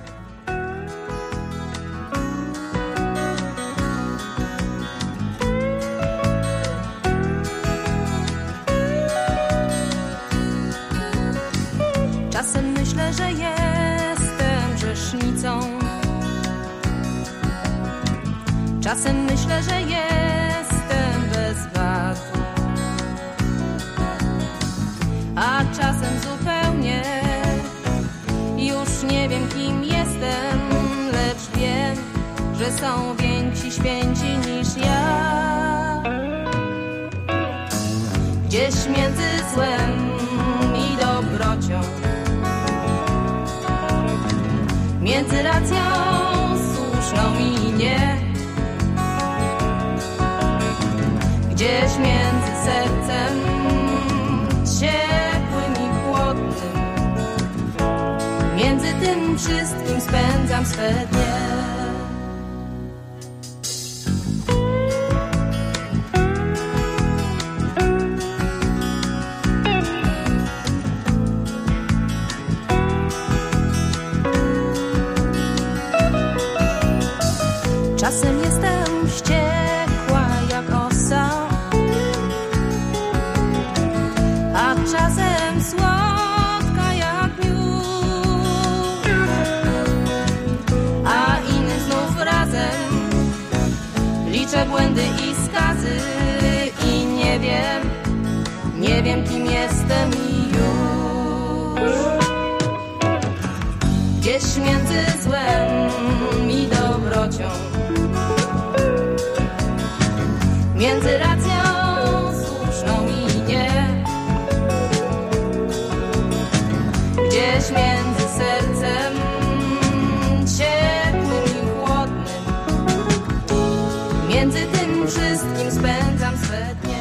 Czasem myślę, że jestem grzesznicą. Czasem myślę, że jestem bez wad. A czasem zupełnie już nie wiem, kim jestem, lecz wiem, że są więksi święci niż ja. Gdzieś między złem i dobrocią, między racją słuszną i nie, gdzieś między sercem ciepłym i chłodnym, między tym wszystkim spędzam swe dnie. Czasem jestem wściekła jak osa, a czasem słodka jak miód, a inny znów razem liczę błędy i skazy i nie wiem, nie wiem, kim jestem i już. Gdzieś między złem i dobrocią, między racją słuszną i nie, gdzieś między sercem ciepłym i chłodnym, między tym wszystkim spędzam swe dnie.